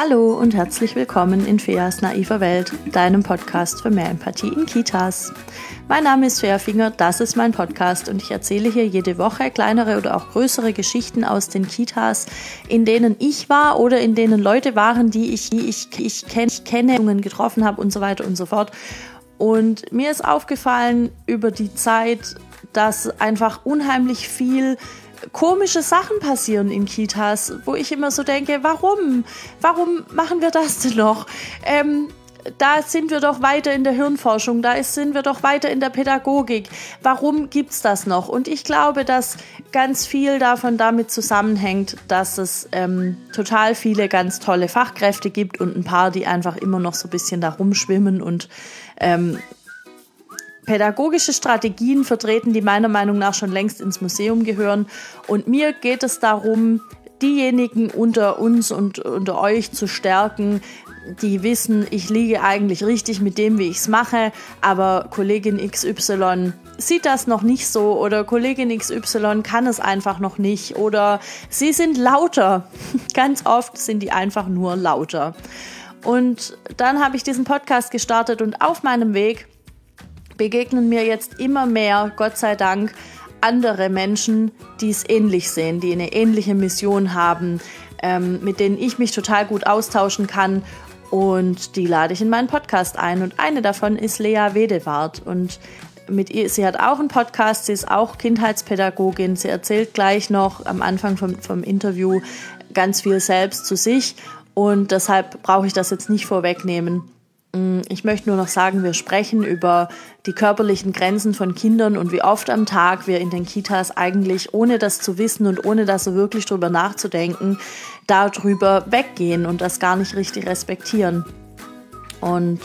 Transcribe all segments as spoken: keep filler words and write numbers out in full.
Hallo und herzlich willkommen in Feas naiver Welt, deinem Podcast für mehr Empathie in Kitas. Mein Name ist Fea Finger, das ist mein Podcast und ich erzähle hier jede Woche kleinere oder auch größere Geschichten aus den Kitas, in denen ich war oder in denen Leute waren, die ich, die ich, ich, kenn, ich kenne, getroffen habe und so weiter und so fort. Und mir ist aufgefallen über die Zeit, dass einfach unheimlich viel komische Sachen passieren in Kitas, wo ich immer so denke, warum? Warum machen wir das denn noch? Ähm, da sind wir doch weiter in der Hirnforschung, da ist, sind wir doch weiter in der Pädagogik. Warum gibt's das noch? Und ich glaube, dass ganz viel davon damit zusammenhängt, dass es ähm, total viele ganz tolle Fachkräfte gibt und ein paar, die einfach immer noch so ein bisschen da rumschwimmen und ähm, pädagogische Strategien vertreten, die meiner Meinung nach schon längst ins Museum gehören. Und mir geht es darum, diejenigen unter uns und unter euch zu stärken, die wissen, ich liege eigentlich richtig mit dem, wie ich es mache, aber Kollegin X Y sieht das noch nicht so oder Kollegin X Y kann es einfach noch nicht oder sie sind lauter. Ganz oft sind die einfach nur lauter. Und dann habe ich diesen Podcast gestartet und auf meinem Weg begegnen mir jetzt immer mehr, Gott sei Dank, andere Menschen, die es ähnlich sehen, die eine ähnliche Mission haben, ähm, mit denen ich mich total gut austauschen kann und die lade ich in meinen Podcast ein. Und eine davon ist Lea Wedewart und mit ihr, sie hat auch einen Podcast, sie ist auch Kindheitspädagogin, sie erzählt gleich noch am Anfang vom, vom Interview ganz viel selbst zu sich und deshalb brauche ich das jetzt nicht vorwegnehmen. Ich möchte nur noch sagen, wir sprechen über die körperlichen Grenzen von Kindern und wie oft am Tag wir in den Kitas eigentlich, ohne das zu wissen und ohne da so wirklich drüber nachzudenken, darüber weggehen und das gar nicht richtig respektieren. Und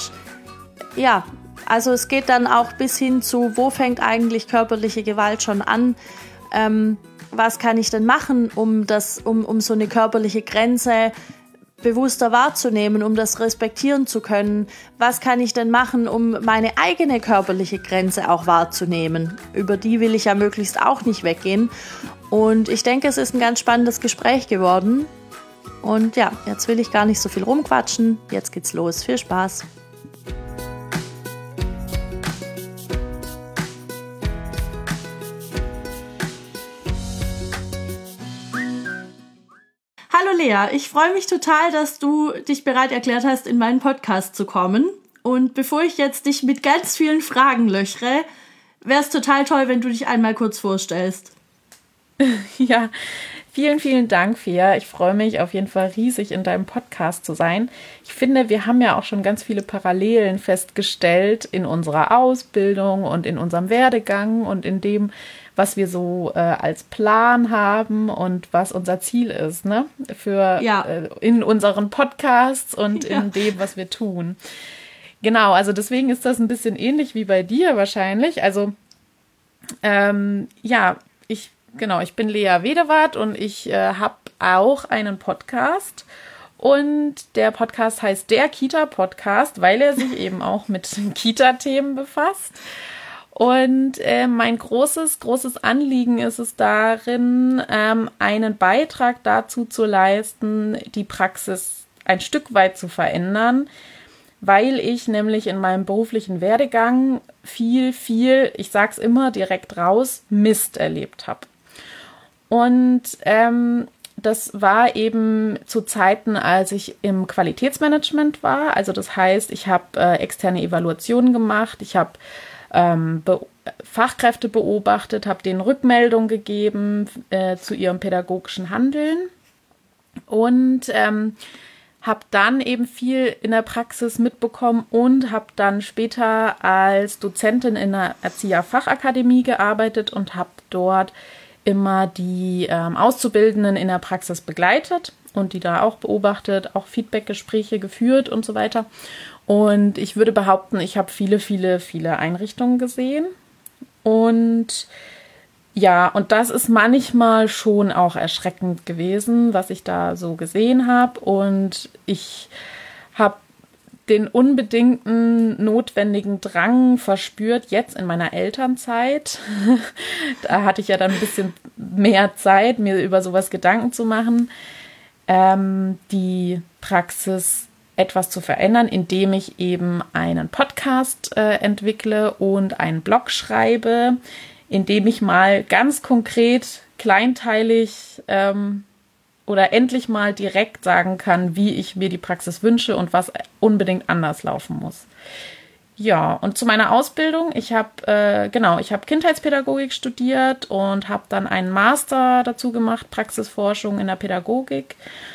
ja, also es geht dann auch bis hin zu, wo fängt eigentlich körperliche Gewalt schon an? Ähm, was kann ich denn machen, um, das, um, um so eine körperliche Grenze bewusster wahrzunehmen, um das respektieren zu können. Was kann ich denn machen, um meine eigene körperliche Grenze auch wahrzunehmen? Über die will ich ja möglichst auch nicht weggehen. Und ich denke, es ist ein ganz spannendes Gespräch geworden. Und ja, jetzt will ich gar nicht so viel rumquatschen. Jetzt geht's los. Viel Spaß. Hallo Lea, ich freue mich total, dass du dich bereit erklärt hast, in meinen Podcast zu kommen. Und bevor ich jetzt dich mit ganz vielen Fragen löchere, wäre es total toll, wenn du dich einmal kurz vorstellst. Ja, vielen, vielen Dank, Fea. Ich freue mich auf jeden Fall riesig, in deinem Podcast zu sein. Ich finde, wir haben ja auch schon ganz viele Parallelen festgestellt in unserer Ausbildung und in unserem Werdegang und in dem, was wir so äh, als Plan haben und was unser Ziel ist, ne? Für ja. äh, in unseren Podcasts und ja. in dem, was wir tun. Genau, also deswegen ist das ein bisschen ähnlich wie bei dir wahrscheinlich. Also ähm, ja, ich genau, ich bin Lea Wedewart und ich äh, habe auch einen Podcast. Und der Podcast heißt der Kita-Podcast, weil er sich eben auch mit Kita-Themen befasst. Und äh, mein großes, großes Anliegen ist es darin, ähm, einen Beitrag dazu zu leisten, die Praxis ein Stück weit zu verändern, weil ich nämlich in meinem beruflichen Werdegang viel, viel, ich sag's immer direkt raus, Mist erlebt habe. Und ähm, das war eben zu Zeiten, als ich im Qualitätsmanagement war. Also das heißt, ich habe äh, externe Evaluationen gemacht, ich habe ähm, Be- Fachkräfte beobachtet, habe denen Rückmeldung gegeben äh, zu ihrem pädagogischen Handeln und ähm, habe dann eben viel in der Praxis mitbekommen und habe dann später als Dozentin in einer Erzieherfachakademie gearbeitet und habe dort immer die ähm, Auszubildenden in der Praxis begleitet und die da auch beobachtet, auch Feedbackgespräche geführt und so weiter. Und ich würde behaupten, ich habe viele, viele, viele Einrichtungen gesehen. Und ja, und das ist manchmal schon auch erschreckend gewesen, was ich da so gesehen habe. Und ich habe den unbedingten notwendigen Drang verspürt, jetzt in meiner Elternzeit. Da hatte ich ja dann ein bisschen mehr Zeit, mir über sowas Gedanken zu machen. ähm, die Praxis etwas zu verändern, indem ich eben einen Podcast äh, entwickle und einen Blog schreibe, indem ich mal ganz konkret, kleinteilig ähm, oder endlich mal direkt sagen kann, wie ich mir die Praxis wünsche und was unbedingt anders laufen muss. Ja, und zu meiner Ausbildung, ich habe äh, genau, ich habe Kindheitspädagogik studiert und habe dann einen Master dazu gemacht, Praxisforschung in der Pädagogik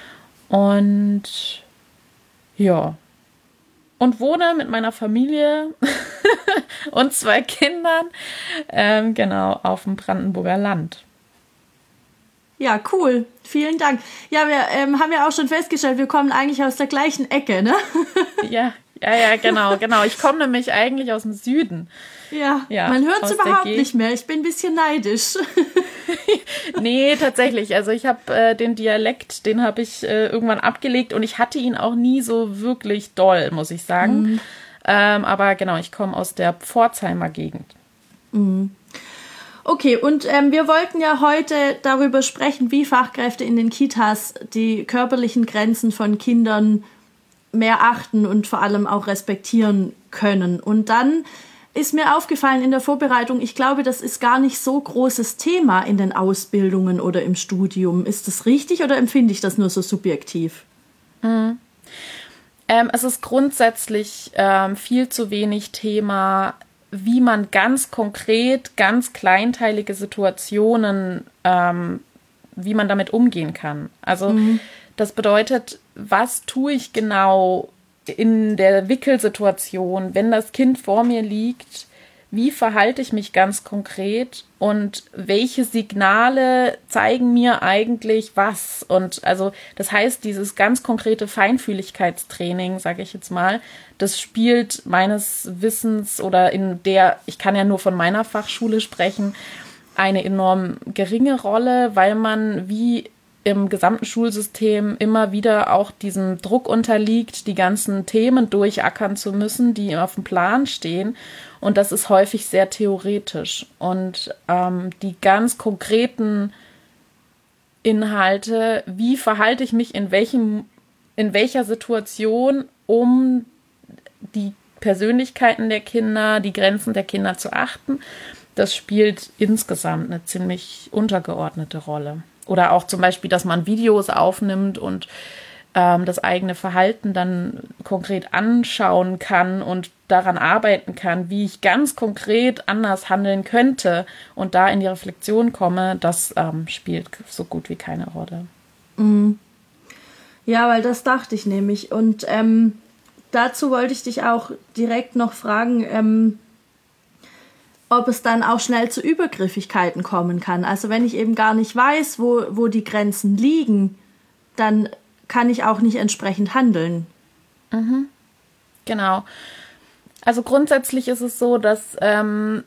und ja, und wohne mit meiner Familie und zwei Kindern, ähm, genau, auf dem Brandenburger Land. Ja, cool. Vielen Dank. Ja, wir ähm, haben ja auch schon festgestellt, wir kommen eigentlich aus der gleichen Ecke, ne? Ja, ja, ja, genau, genau. Ich komme nämlich eigentlich aus dem Süden. Ja, ja man hört es überhaupt nicht mehr. Ich bin ein bisschen neidisch. Nee, tatsächlich. Also ich habe äh, den Dialekt, den habe ich äh, irgendwann abgelegt und ich hatte ihn auch nie so wirklich doll, muss ich sagen. Mhm. Ähm, aber genau, ich komme aus der Pforzheimer Gegend. Mhm. Okay, und ähm, wir wollten ja heute darüber sprechen, wie Fachkräfte in den Kitas die körperlichen Grenzen von Kindern mehr achten und vor allem auch respektieren können. Und dann ist mir aufgefallen in der Vorbereitung, ich glaube, das ist gar nicht so großes Thema in den Ausbildungen oder im Studium. Ist das richtig oder empfinde ich das nur so subjektiv? Mhm. Ähm, es ist grundsätzlich ähm, viel zu wenig Thema, wie man ganz konkret, ganz kleinteilige Situationen, ähm, wie man damit umgehen kann. Also mhm. das bedeutet, was tue ich genau in der Wickelsituation, wenn das Kind vor mir liegt, wie verhalte ich mich ganz konkret und welche Signale zeigen mir eigentlich was? Und also das heißt, dieses ganz konkrete Feinfühligkeitstraining, sage ich jetzt mal, das spielt meines Wissens oder in der, ich kann ja nur von meiner Fachschule sprechen, eine enorm geringe Rolle, weil man wie im gesamten Schulsystem immer wieder auch diesem Druck unterliegt, die ganzen Themen durchackern zu müssen, die auf dem Plan stehen. Und das ist häufig sehr theoretisch. Und ähm, die ganz konkreten Inhalte, wie verhalte ich mich in welchem, in welcher Situation, um die Persönlichkeiten der Kinder, die Grenzen der Kinder zu achten, das spielt insgesamt eine ziemlich untergeordnete Rolle. Oder auch zum Beispiel, dass man Videos aufnimmt und ähm, das eigene Verhalten dann konkret anschauen kann und daran arbeiten kann, wie ich ganz konkret anders handeln könnte und da in die Reflexion komme, das ähm, spielt so gut wie keine Rolle. Mhm. Ja, weil das dachte ich nämlich. Und ähm, dazu wollte ich dich auch direkt noch fragen, ähm, ob es dann auch schnell zu Übergriffigkeiten kommen kann. Also wenn ich eben gar nicht weiß, wo, wo die Grenzen liegen, dann kann ich auch nicht entsprechend handeln. Mhm. Genau. Also grundsätzlich ist es so, dass ähm,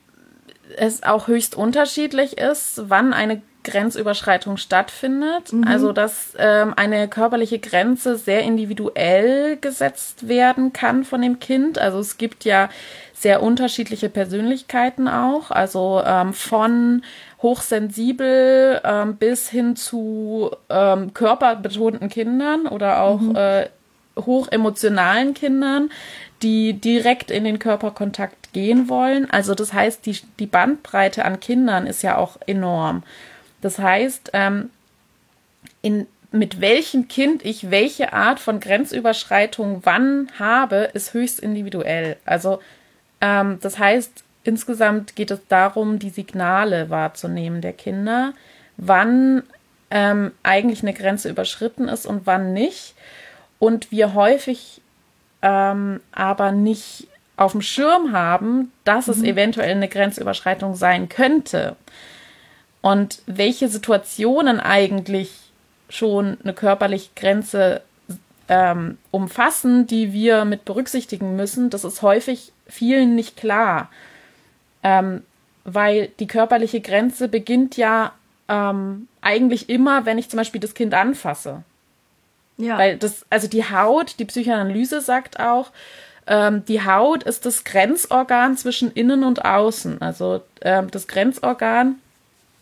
es auch höchst unterschiedlich ist, wann eine Grenzüberschreitung stattfindet. Mhm. Also dass ähm, eine körperliche Grenze sehr individuell gesetzt werden kann von dem Kind. Also es gibt ja sehr unterschiedliche Persönlichkeiten auch, also ähm, von hochsensibel ähm, bis hin zu ähm, körperbetonten Kindern oder auch mhm. äh, hochemotionalen Kindern, die direkt in den Körperkontakt gehen wollen. Also das heißt, die, die Bandbreite an Kindern ist ja auch enorm. Das heißt, ähm, in, mit welchem Kind ich welche Art von Grenzüberschreitung wann habe, ist höchst individuell. Also ähm, das heißt, insgesamt geht es darum, die Signale wahrzunehmen der Kinder, wann ähm, eigentlich eine Grenze überschritten ist und wann nicht. Und wir häufig ähm, aber nicht auf dem Schirm haben, dass mhm. es eventuell eine Grenzüberschreitung sein könnte. Und welche Situationen eigentlich schon eine körperliche Grenze ähm, umfassen, die wir mit berücksichtigen müssen, das ist häufig vielen nicht klar. Ähm, weil die körperliche Grenze beginnt ja ähm, eigentlich immer, wenn ich zum Beispiel das Kind anfasse. Ja. Weil das, also die Haut, die Psychoanalyse sagt auch, ähm, die Haut ist das Grenzorgan zwischen innen und außen. Also ähm, das Grenzorgan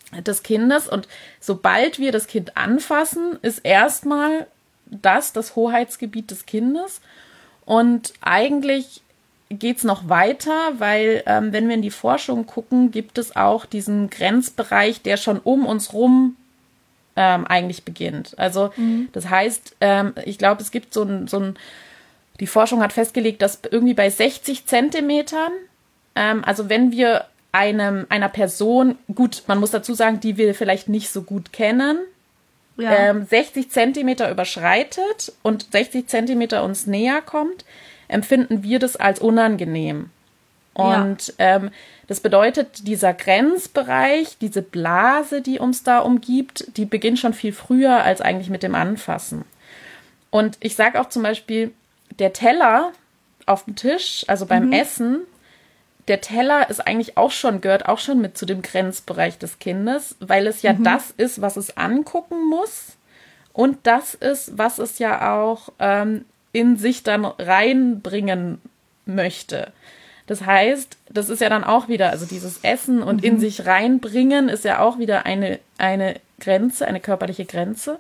des Kindes. Und sobald wir das Kind anfassen, ist erstmal das das Hoheitsgebiet des Kindes. Und eigentlich geht es noch weiter, weil ähm, wenn wir in die Forschung gucken, gibt es auch diesen Grenzbereich, der schon um uns rum ähm, eigentlich beginnt. Also mhm. das heißt, ähm, ich glaube, es gibt so ein, so ein, die Forschung hat festgelegt, dass irgendwie bei sechzig Zentimetern, ähm, also wenn wir einem, einer Person, gut, man muss dazu sagen, die wir vielleicht nicht so gut kennen, ja. ähm, sechzig Zentimeter überschreitet und sechzig Zentimeter uns näher kommt, empfinden wir das als unangenehm. Und ja. ähm, das bedeutet, dieser Grenzbereich, diese Blase, die uns da umgibt, die beginnt schon viel früher als eigentlich mit dem Anfassen. Und ich sage auch zum Beispiel, der Teller auf dem Tisch, also beim mhm. Essen, der Teller ist eigentlich auch schon, gehört auch schon mit zu dem Grenzbereich des Kindes, weil es ja mhm. das ist, was es angucken muss. Und das ist, was es ja auch ähm, in sich dann reinbringen möchte. Das heißt, das ist ja dann auch wieder, also dieses Essen und mhm. in sich reinbringen ist ja auch wieder eine, eine Grenze, eine körperliche Grenze.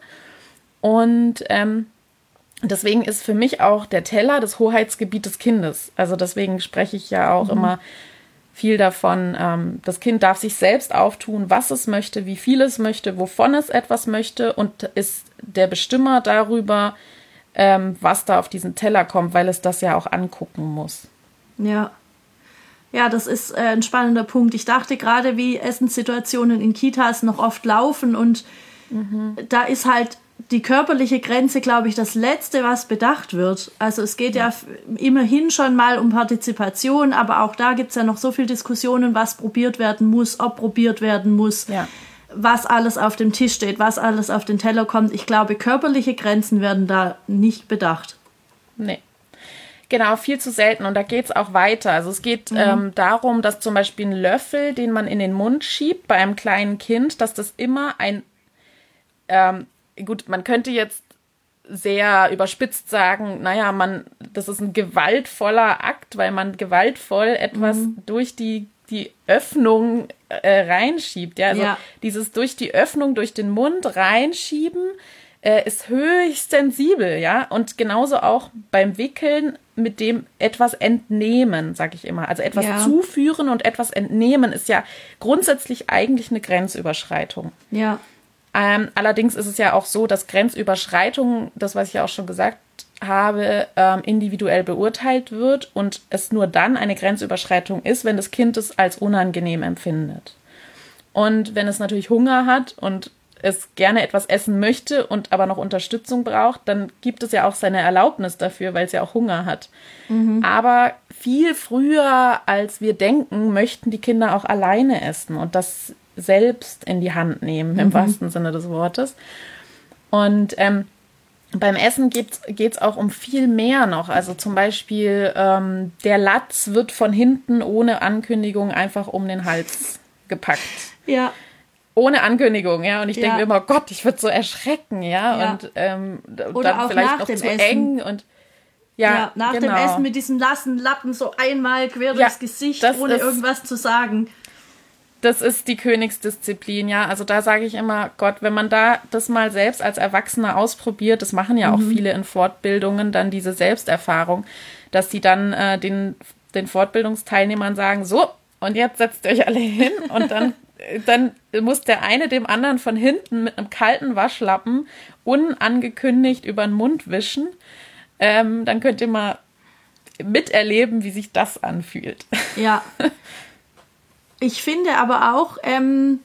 Und ähm, deswegen ist für mich auch der Teller das Hoheitsgebiet des Kindes. Also deswegen spreche ich ja auch mhm. immer viel davon, ähm, das Kind darf sich selbst auftun, was es möchte, wie viel es möchte, wovon es etwas möchte und ist der Bestimmer darüber, ähm, was da auf diesen Teller kommt, weil es das ja auch angucken muss. Ja. Ja, das ist äh, ein spannender Punkt. Ich dachte gerade, wie Essenssituationen in Kitas noch oft laufen und mhm. da ist halt die körperliche Grenze, glaube ich, das Letzte, was bedacht wird. Also es geht ja, ja immerhin schon mal um Partizipation, aber auch da gibt es ja noch so viele Diskussionen, was probiert werden muss, ob probiert werden muss, ja. was alles auf dem Tisch steht, was alles auf den Teller kommt. Ich glaube, körperliche Grenzen werden da nicht bedacht. Nee. Genau, viel zu selten. Und da geht es auch weiter. Also es geht mhm. ähm, darum, dass zum Beispiel ein Löffel, den man in den Mund schiebt bei einem kleinen Kind, dass das immer ein ähm, gut, man könnte jetzt sehr überspitzt sagen, naja, man, das ist ein gewaltvoller Akt, weil man gewaltvoll etwas mhm. durch die, die Öffnung äh, reinschiebt. Ja, also ja. dieses durch die Öffnung, durch den Mund reinschieben äh, ist höchst sensibel, ja. Und genauso auch beim Wickeln mit dem etwas entnehmen, sag ich immer. Also etwas ja. zuführen und etwas entnehmen ist ja grundsätzlich eigentlich eine Grenzüberschreitung. Ja. Ähm, allerdings ist es ja auch so, dass Grenzüberschreitung, das, was ich ja auch schon gesagt habe, ähm, individuell beurteilt wird und es nur dann eine Grenzüberschreitung ist, wenn das Kind es als unangenehm empfindet. Und wenn es natürlich Hunger hat und es gerne etwas essen möchte und aber noch Unterstützung braucht, dann gibt es ja auch seine Erlaubnis dafür, weil es ja auch Hunger hat. Mhm. Aber viel früher, als wir denken, möchten die Kinder auch alleine essen und das selbst in die Hand nehmen, mhm. im wahrsten Sinne des Wortes. Und ähm, beim Essen geht es auch um viel mehr noch. Also zum Beispiel ähm, der Latz wird von hinten ohne Ankündigung einfach um den Hals gepackt. Ja. Ohne Ankündigung, ja. Und ich ja. denke mir immer, Gott, ich würde so erschrecken, ja. ja. Und ähm, Oder dann auch vielleicht nach noch dem zu Essen. eng und ja, ja nach genau. dem Essen mit diesem nassen Lappen so einmal quer ja, durchs Gesicht, ohne ist, irgendwas zu sagen. Das ist die Königsdisziplin, ja. Also da sage ich immer, Gott, wenn man da das mal selbst als Erwachsener ausprobiert, das machen ja auch mhm. viele in Fortbildungen, dann diese Selbsterfahrung, dass die dann äh, den, den Fortbildungsteilnehmern sagen, so, und jetzt setzt ihr euch alle hin und dann, dann muss der eine dem anderen von hinten mit einem kalten Waschlappen unangekündigt über den Mund wischen. Ähm, dann könnt ihr mal miterleben, wie sich das anfühlt. Ja. Ich finde aber auch, ähm,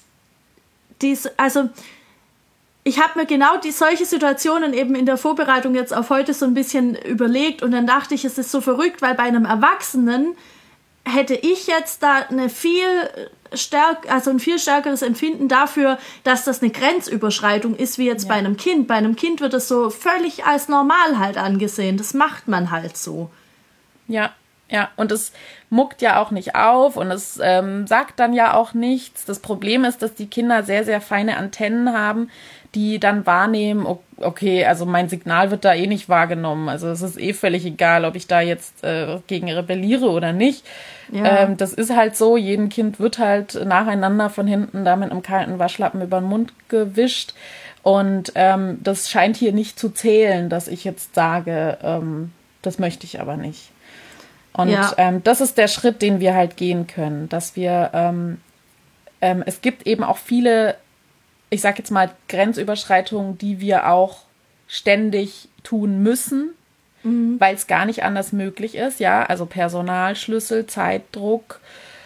dies, also ich habe mir genau die solche Situationen eben in der Vorbereitung jetzt auf heute so ein bisschen überlegt und dann dachte ich, es ist so verrückt, weil bei einem Erwachsenen hätte ich jetzt da eine viel stärk, also ein viel stärkeres Empfinden dafür, dass das eine Grenzüberschreitung ist, wie jetzt ja. bei einem Kind. Bei einem Kind wird das so völlig als normal halt angesehen. Das macht man halt so. Ja. Ja, und es muckt ja auch nicht auf und es ähm, sagt dann ja auch nichts. Das Problem ist, dass die Kinder sehr, sehr feine Antennen haben, die dann wahrnehmen, okay, also mein Signal wird da eh nicht wahrgenommen. Also es ist eh völlig egal, ob ich da jetzt äh, gegen rebelliere oder nicht. Ja. Ähm, das ist halt so, jedem Kind wird halt nacheinander von hinten da mit einem kalten Waschlappen über den Mund gewischt. Und ähm, das scheint hier nicht zu zählen, dass ich jetzt sage, ähm, das möchte ich aber nicht. Und ja. ähm, das ist der Schritt, den wir halt gehen können, dass wir, ähm, ähm, es gibt eben auch viele, ich sag jetzt mal, Grenzüberschreitungen, die wir auch ständig tun müssen, mhm. weil es gar nicht anders möglich ist, ja, also Personalschlüssel, Zeitdruck,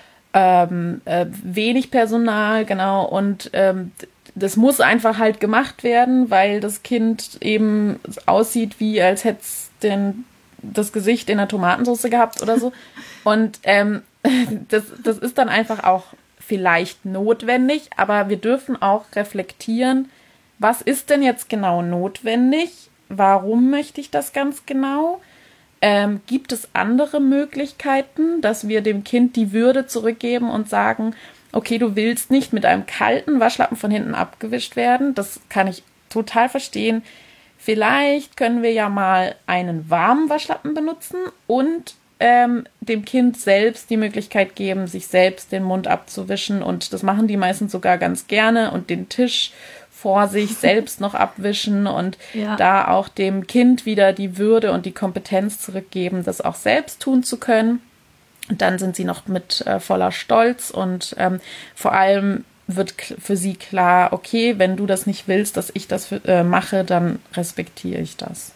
ähm, äh, wenig Personal, genau, und ähm, das muss einfach halt gemacht werden, weil das Kind eben aussieht, wie als hätte es den das Gesicht in der Tomatensauce gehabt oder so. Und ähm, das, das ist dann einfach auch vielleicht notwendig, aber wir dürfen auch reflektieren, was ist denn jetzt genau notwendig? Warum möchte ich das ganz genau? Ähm, gibt es andere Möglichkeiten, dass wir dem Kind die Würde zurückgeben und sagen, okay, du willst nicht mit einem kalten Waschlappen von hinten abgewischt werden? Das kann ich total verstehen. Vielleicht können wir ja mal einen warmen Waschlappen benutzen und ähm, dem Kind selbst die Möglichkeit geben, sich selbst den Mund abzuwischen. Und das machen die meisten sogar ganz gerne und den Tisch vor sich selbst noch abwischen und ja. da auch dem Kind wieder die Würde und die Kompetenz zurückgeben, das auch selbst tun zu können. Und dann sind sie noch mit äh, voller Stolz und ähm, vor allem wird für sie klar, okay, wenn du das nicht willst, dass ich das für, äh, mache, dann respektiere ich das.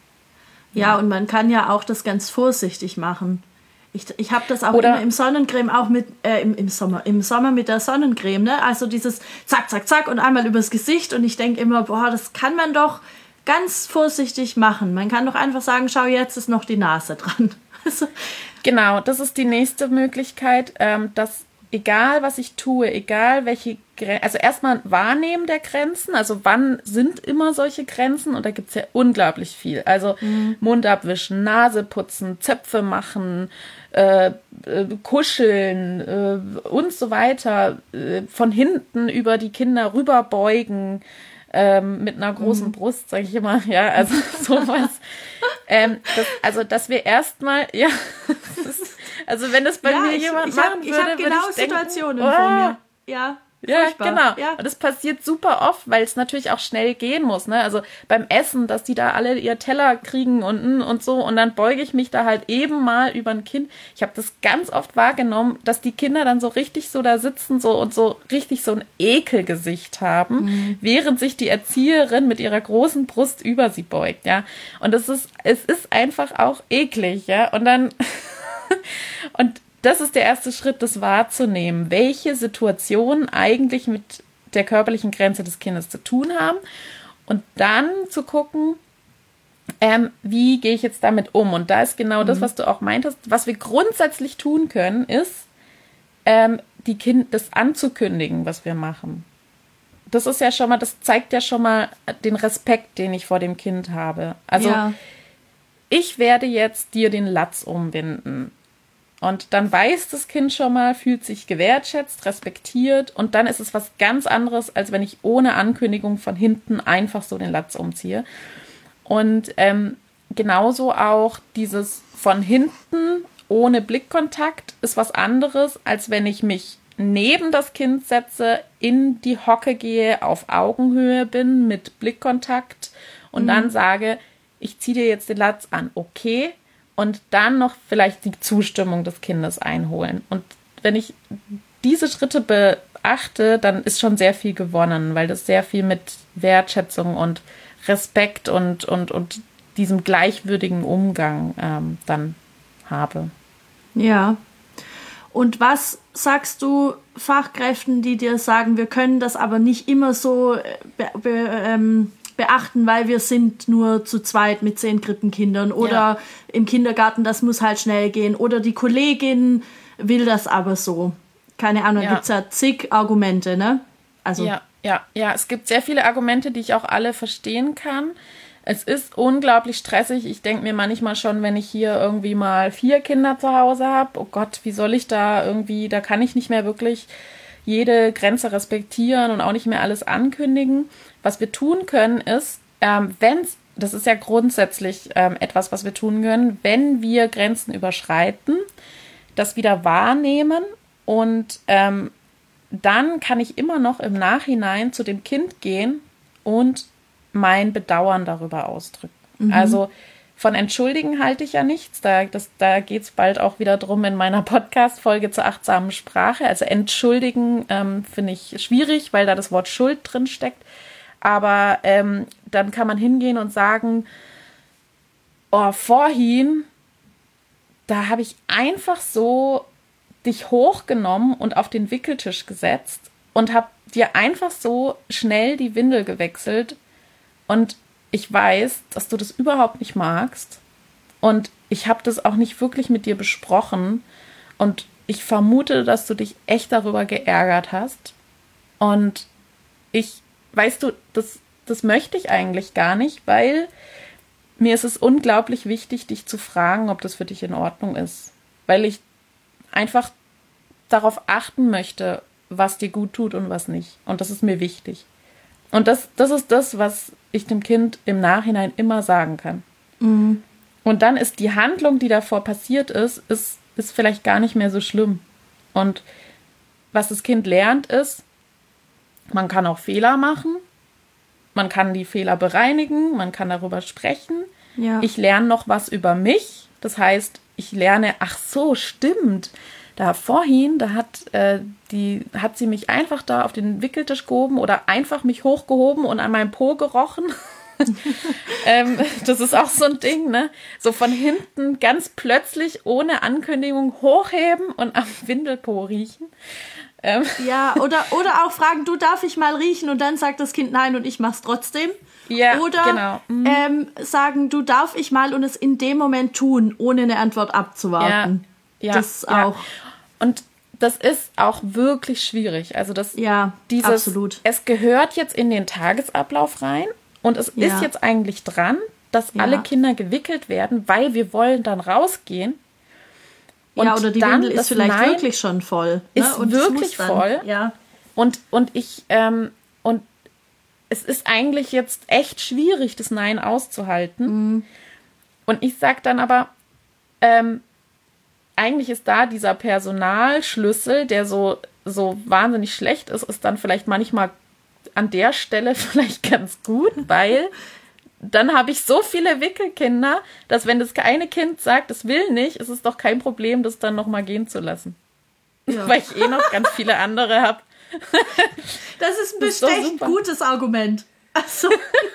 Ja, und man kann ja auch das ganz vorsichtig machen. Ich, ich habe das auch Oder immer im Sonnencreme, auch mit, äh, im, im Sommer, im Sommer mit der Sonnencreme, ne? Also dieses zack, zack, zack und einmal übers Gesicht und ich denke immer, boah, das kann man doch ganz vorsichtig machen. Man kann doch einfach sagen, schau, jetzt ist noch die Nase dran. Also, genau, das ist die nächste Möglichkeit, ähm, dass egal, was ich tue, egal welche Grenzen, also erstmal Wahrnehmen der Grenzen, also wann sind immer solche Grenzen und da gibt es ja unglaublich viel. Also mhm. Mund abwischen, Nase putzen, Zöpfe machen, äh, äh, kuscheln äh, und so weiter, äh, von hinten über die Kinder rüberbeugen, ähm, mit einer großen mhm. Brust, sage ich immer, ja, also sowas. ähm, das, also, dass wir erstmal, ja, das ist, also wenn das bei ja, mir ich, jemand ich machen hab, würde, ich habe genau ich Situationen denken, vor oh, mir. Ja. Ja, furchtbar. genau. Ja. Und das passiert super oft, weil es natürlich auch schnell gehen muss, ne? Also beim Essen, dass die da alle ihr Teller kriegen und und so und dann beuge ich mich da halt eben mal über ein Kind. Ich habe das ganz oft wahrgenommen, dass die Kinder dann so richtig so da sitzen so und so richtig so ein Ekelgesicht haben, mhm. während sich die Erzieherin mit ihrer großen Brust über sie beugt, ja. Und es ist es ist einfach auch eklig, ja. Und dann und das ist der erste Schritt, das wahrzunehmen, welche Situationen eigentlich mit der körperlichen Grenze des Kindes zu tun haben und dann zu gucken, ähm, wie gehe ich jetzt damit um? Und da ist genau mhm. das, was du auch meintest, was wir grundsätzlich tun können, ist, ähm, die Kind das anzukündigen, was wir machen. Das ist ja schon mal, das zeigt ja schon mal den Respekt, den ich vor dem Kind habe. Also ja. ich werde jetzt dir den Latz umbinden. Und dann weiß das Kind schon mal, fühlt sich gewertschätzt, respektiert und dann ist es was ganz anderes, als wenn ich ohne Ankündigung von hinten einfach so den Latz umziehe. Und ähm, genauso auch dieses von hinten ohne Blickkontakt ist was anderes, als wenn ich mich neben das Kind setze, in die Hocke gehe, auf Augenhöhe bin mit Blickkontakt und mhm. dann sage, ich ziehe dir jetzt den Latz an, okay? Und dann noch vielleicht die Zustimmung des Kindes einholen. Und wenn ich diese Schritte beachte, dann ist schon sehr viel gewonnen, weil das sehr viel mit Wertschätzung und Respekt und, und, und diesem gleichwürdigen Umgang ähm, dann habe. Ja. Und was sagst du Fachkräften, die dir sagen, wir können das aber nicht immer so be- be- ähm, beachten, weil wir sind nur zu zweit mit zehn Krippenkindern oder ja. im Kindergarten, das muss halt schnell gehen oder die Kollegin will das aber so. Keine Ahnung, ja. gibt es ja zig Argumente, ne? Also ja, ja, ja, es gibt sehr viele Argumente, die ich auch alle verstehen kann. Es ist unglaublich stressig. Ich denke mir manchmal schon, wenn ich hier irgendwie mal vier Kinder zu Hause habe, oh Gott, wie soll ich da irgendwie, da kann ich nicht mehr wirklich jede Grenze respektieren und auch nicht mehr alles ankündigen. Was wir tun können, ist, ähm, wenn's, das ist ja grundsätzlich ähm, etwas, was wir tun können, wenn wir Grenzen überschreiten, das wieder wahrnehmen und ähm, dann kann ich immer noch im Nachhinein zu dem Kind gehen und mein Bedauern darüber ausdrücken. Mhm. Also von entschuldigen halte ich ja nichts. Da, das, da geht es bald auch wieder drum in meiner Podcast-Folge zur achtsamen Sprache. Also entschuldigen ähm, finde ich schwierig, weil da das Wort Schuld drin steckt. Aber ähm, dann kann man hingehen und sagen, oh, vorhin, da habe ich einfach so dich hochgenommen und auf den Wickeltisch gesetzt und habe dir einfach so schnell die Windel gewechselt. Und ich weiß, dass du das überhaupt nicht magst. Und ich habe das auch nicht wirklich mit dir besprochen. Und ich vermute, dass du dich echt darüber geärgert hast. Und ich, weißt du, das, das möchte ich eigentlich gar nicht, weil mir ist es unglaublich wichtig, dich zu fragen, ob das für dich in Ordnung ist. Weil ich einfach darauf achten möchte, was dir gut tut und was nicht. Und das ist mir wichtig. Und das, das ist das, was ich dem Kind im Nachhinein immer sagen kann. Mhm. Und dann ist die Handlung, die davor passiert ist, ist, ist vielleicht gar nicht mehr so schlimm. Und was das Kind lernt, ist, man kann auch Fehler machen, man kann die Fehler bereinigen, man kann darüber sprechen. Ja. Ich lerne noch was über mich. Das heißt, ich lerne, ach so, stimmt. Da vorhin, da hat, äh, die, hat sie mich einfach da auf den Wickeltisch gehoben oder einfach mich hochgehoben und an meinem Po gerochen. ähm, das ist auch so ein Ding, ne? So von hinten ganz plötzlich ohne Ankündigung hochheben und am Windelpo riechen. Ähm. Ja, oder, oder auch fragen, du, darf ich mal riechen? Und dann sagt das Kind nein und ich mach's trotzdem. Ja, oder genau. mhm. ähm, sagen, du, darf ich mal und es in dem Moment tun, ohne eine Antwort abzuwarten. Ja, ja, das ja. auch. Und das ist auch wirklich schwierig. Also das, ja, dieses, absolut. Es gehört jetzt in den Tagesablauf rein und es ja. ist jetzt eigentlich dran, dass ja. alle Kinder gewickelt werden, weil wir wollen dann rausgehen. Und ja, oder die dann, Windel ist vielleicht Nein wirklich schon voll. Ne? Ist und wirklich voll. Ja. Und, und ich, ähm, und es ist eigentlich jetzt echt schwierig, das Nein auszuhalten. Mhm. Und ich sage dann aber, ähm, eigentlich ist da dieser Personalschlüssel, der so, so wahnsinnig schlecht ist, ist dann vielleicht manchmal an der Stelle vielleicht ganz gut, weil dann habe ich so viele Wickelkinder, dass wenn das eine Kind sagt, es will nicht, ist es doch kein Problem, das dann nochmal gehen zu lassen. Ja. Weil ich eh noch ganz viele andere habe. Das ist ein bestimmt gutes Argument. Also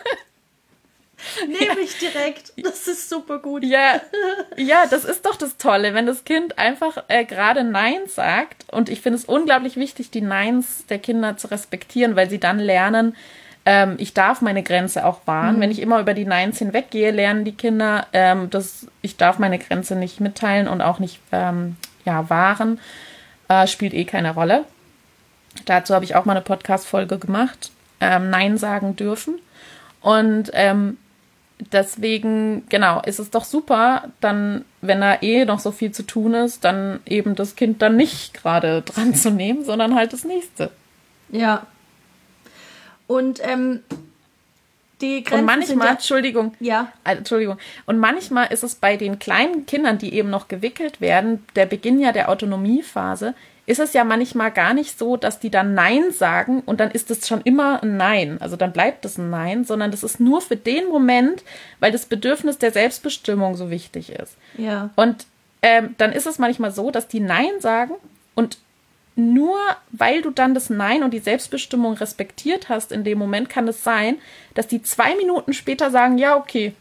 nehme ich direkt. Das ist super gut. Ja, ja, das ist doch das Tolle, wenn das Kind einfach äh, gerade Nein sagt. Und ich finde es unglaublich wichtig, die Neins der Kinder zu respektieren, weil sie dann lernen, ähm, ich darf meine Grenze auch wahren. Mhm. Wenn ich immer über die Neins hinweggehe, lernen die Kinder, ähm, dass ich darf meine Grenze nicht mitteilen und auch nicht ähm, ja, wahren. Äh, spielt eh keine Rolle. Dazu habe ich auch mal eine Podcast-Folge gemacht. Ähm, Nein sagen dürfen. Und ähm, deswegen, genau, ist es doch super, dann, wenn da eh noch so viel zu tun ist, dann eben das Kind dann nicht gerade dran zu nehmen, sondern halt das nächste. Ja. Und ähm, die Grenzen Und manchmal, sind ja, Entschuldigung, ja. äh, Entschuldigung, und manchmal ist es bei den kleinen Kindern, die eben noch gewickelt werden, der Beginn ja der Autonomiephase, ist es ja manchmal gar nicht so, dass die dann Nein sagen und dann ist es schon immer ein Nein. Also dann bleibt es ein Nein, sondern das ist nur für den Moment, weil das Bedürfnis der Selbstbestimmung so wichtig ist. Ja. Und ähm, dann ist es manchmal so, dass die Nein sagen und nur weil du dann das Nein und die Selbstbestimmung respektiert hast in dem Moment, kann es sein, dass die zwei Minuten später sagen, ja, okay.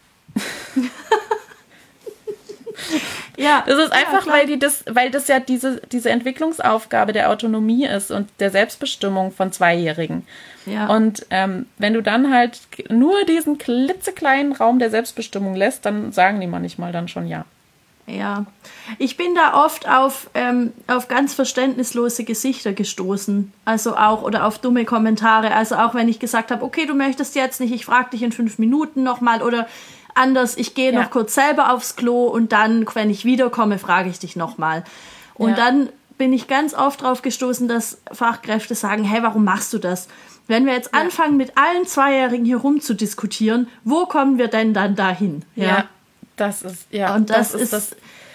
Ja, das ist einfach, ja, weil die das, weil das ja diese, diese Entwicklungsaufgabe der Autonomie ist und der Selbstbestimmung von Zweijährigen. Ja. Und ähm, wenn du dann halt nur diesen klitzekleinen Raum der Selbstbestimmung lässt, dann sagen die manchmal dann schon ja. Ja, ich bin da oft auf, ähm, auf ganz verständnislose Gesichter gestoßen, also auch, oder auf dumme Kommentare, also auch wenn ich gesagt habe, okay, du möchtest jetzt nicht, ich frage dich in fünf Minuten nochmal, oder anders, ich gehe ja. noch kurz selber aufs Klo und dann, wenn ich wiederkomme, frage ich dich nochmal. Und ja. dann bin ich ganz oft drauf gestoßen, dass Fachkräfte sagen, hey, warum machst du das? Wenn wir jetzt ja. anfangen, mit allen Zweijährigen hier rum zu diskutieren, wo kommen wir denn dann dahin? Ja, ja das ist, ja. Und das, das ist, das,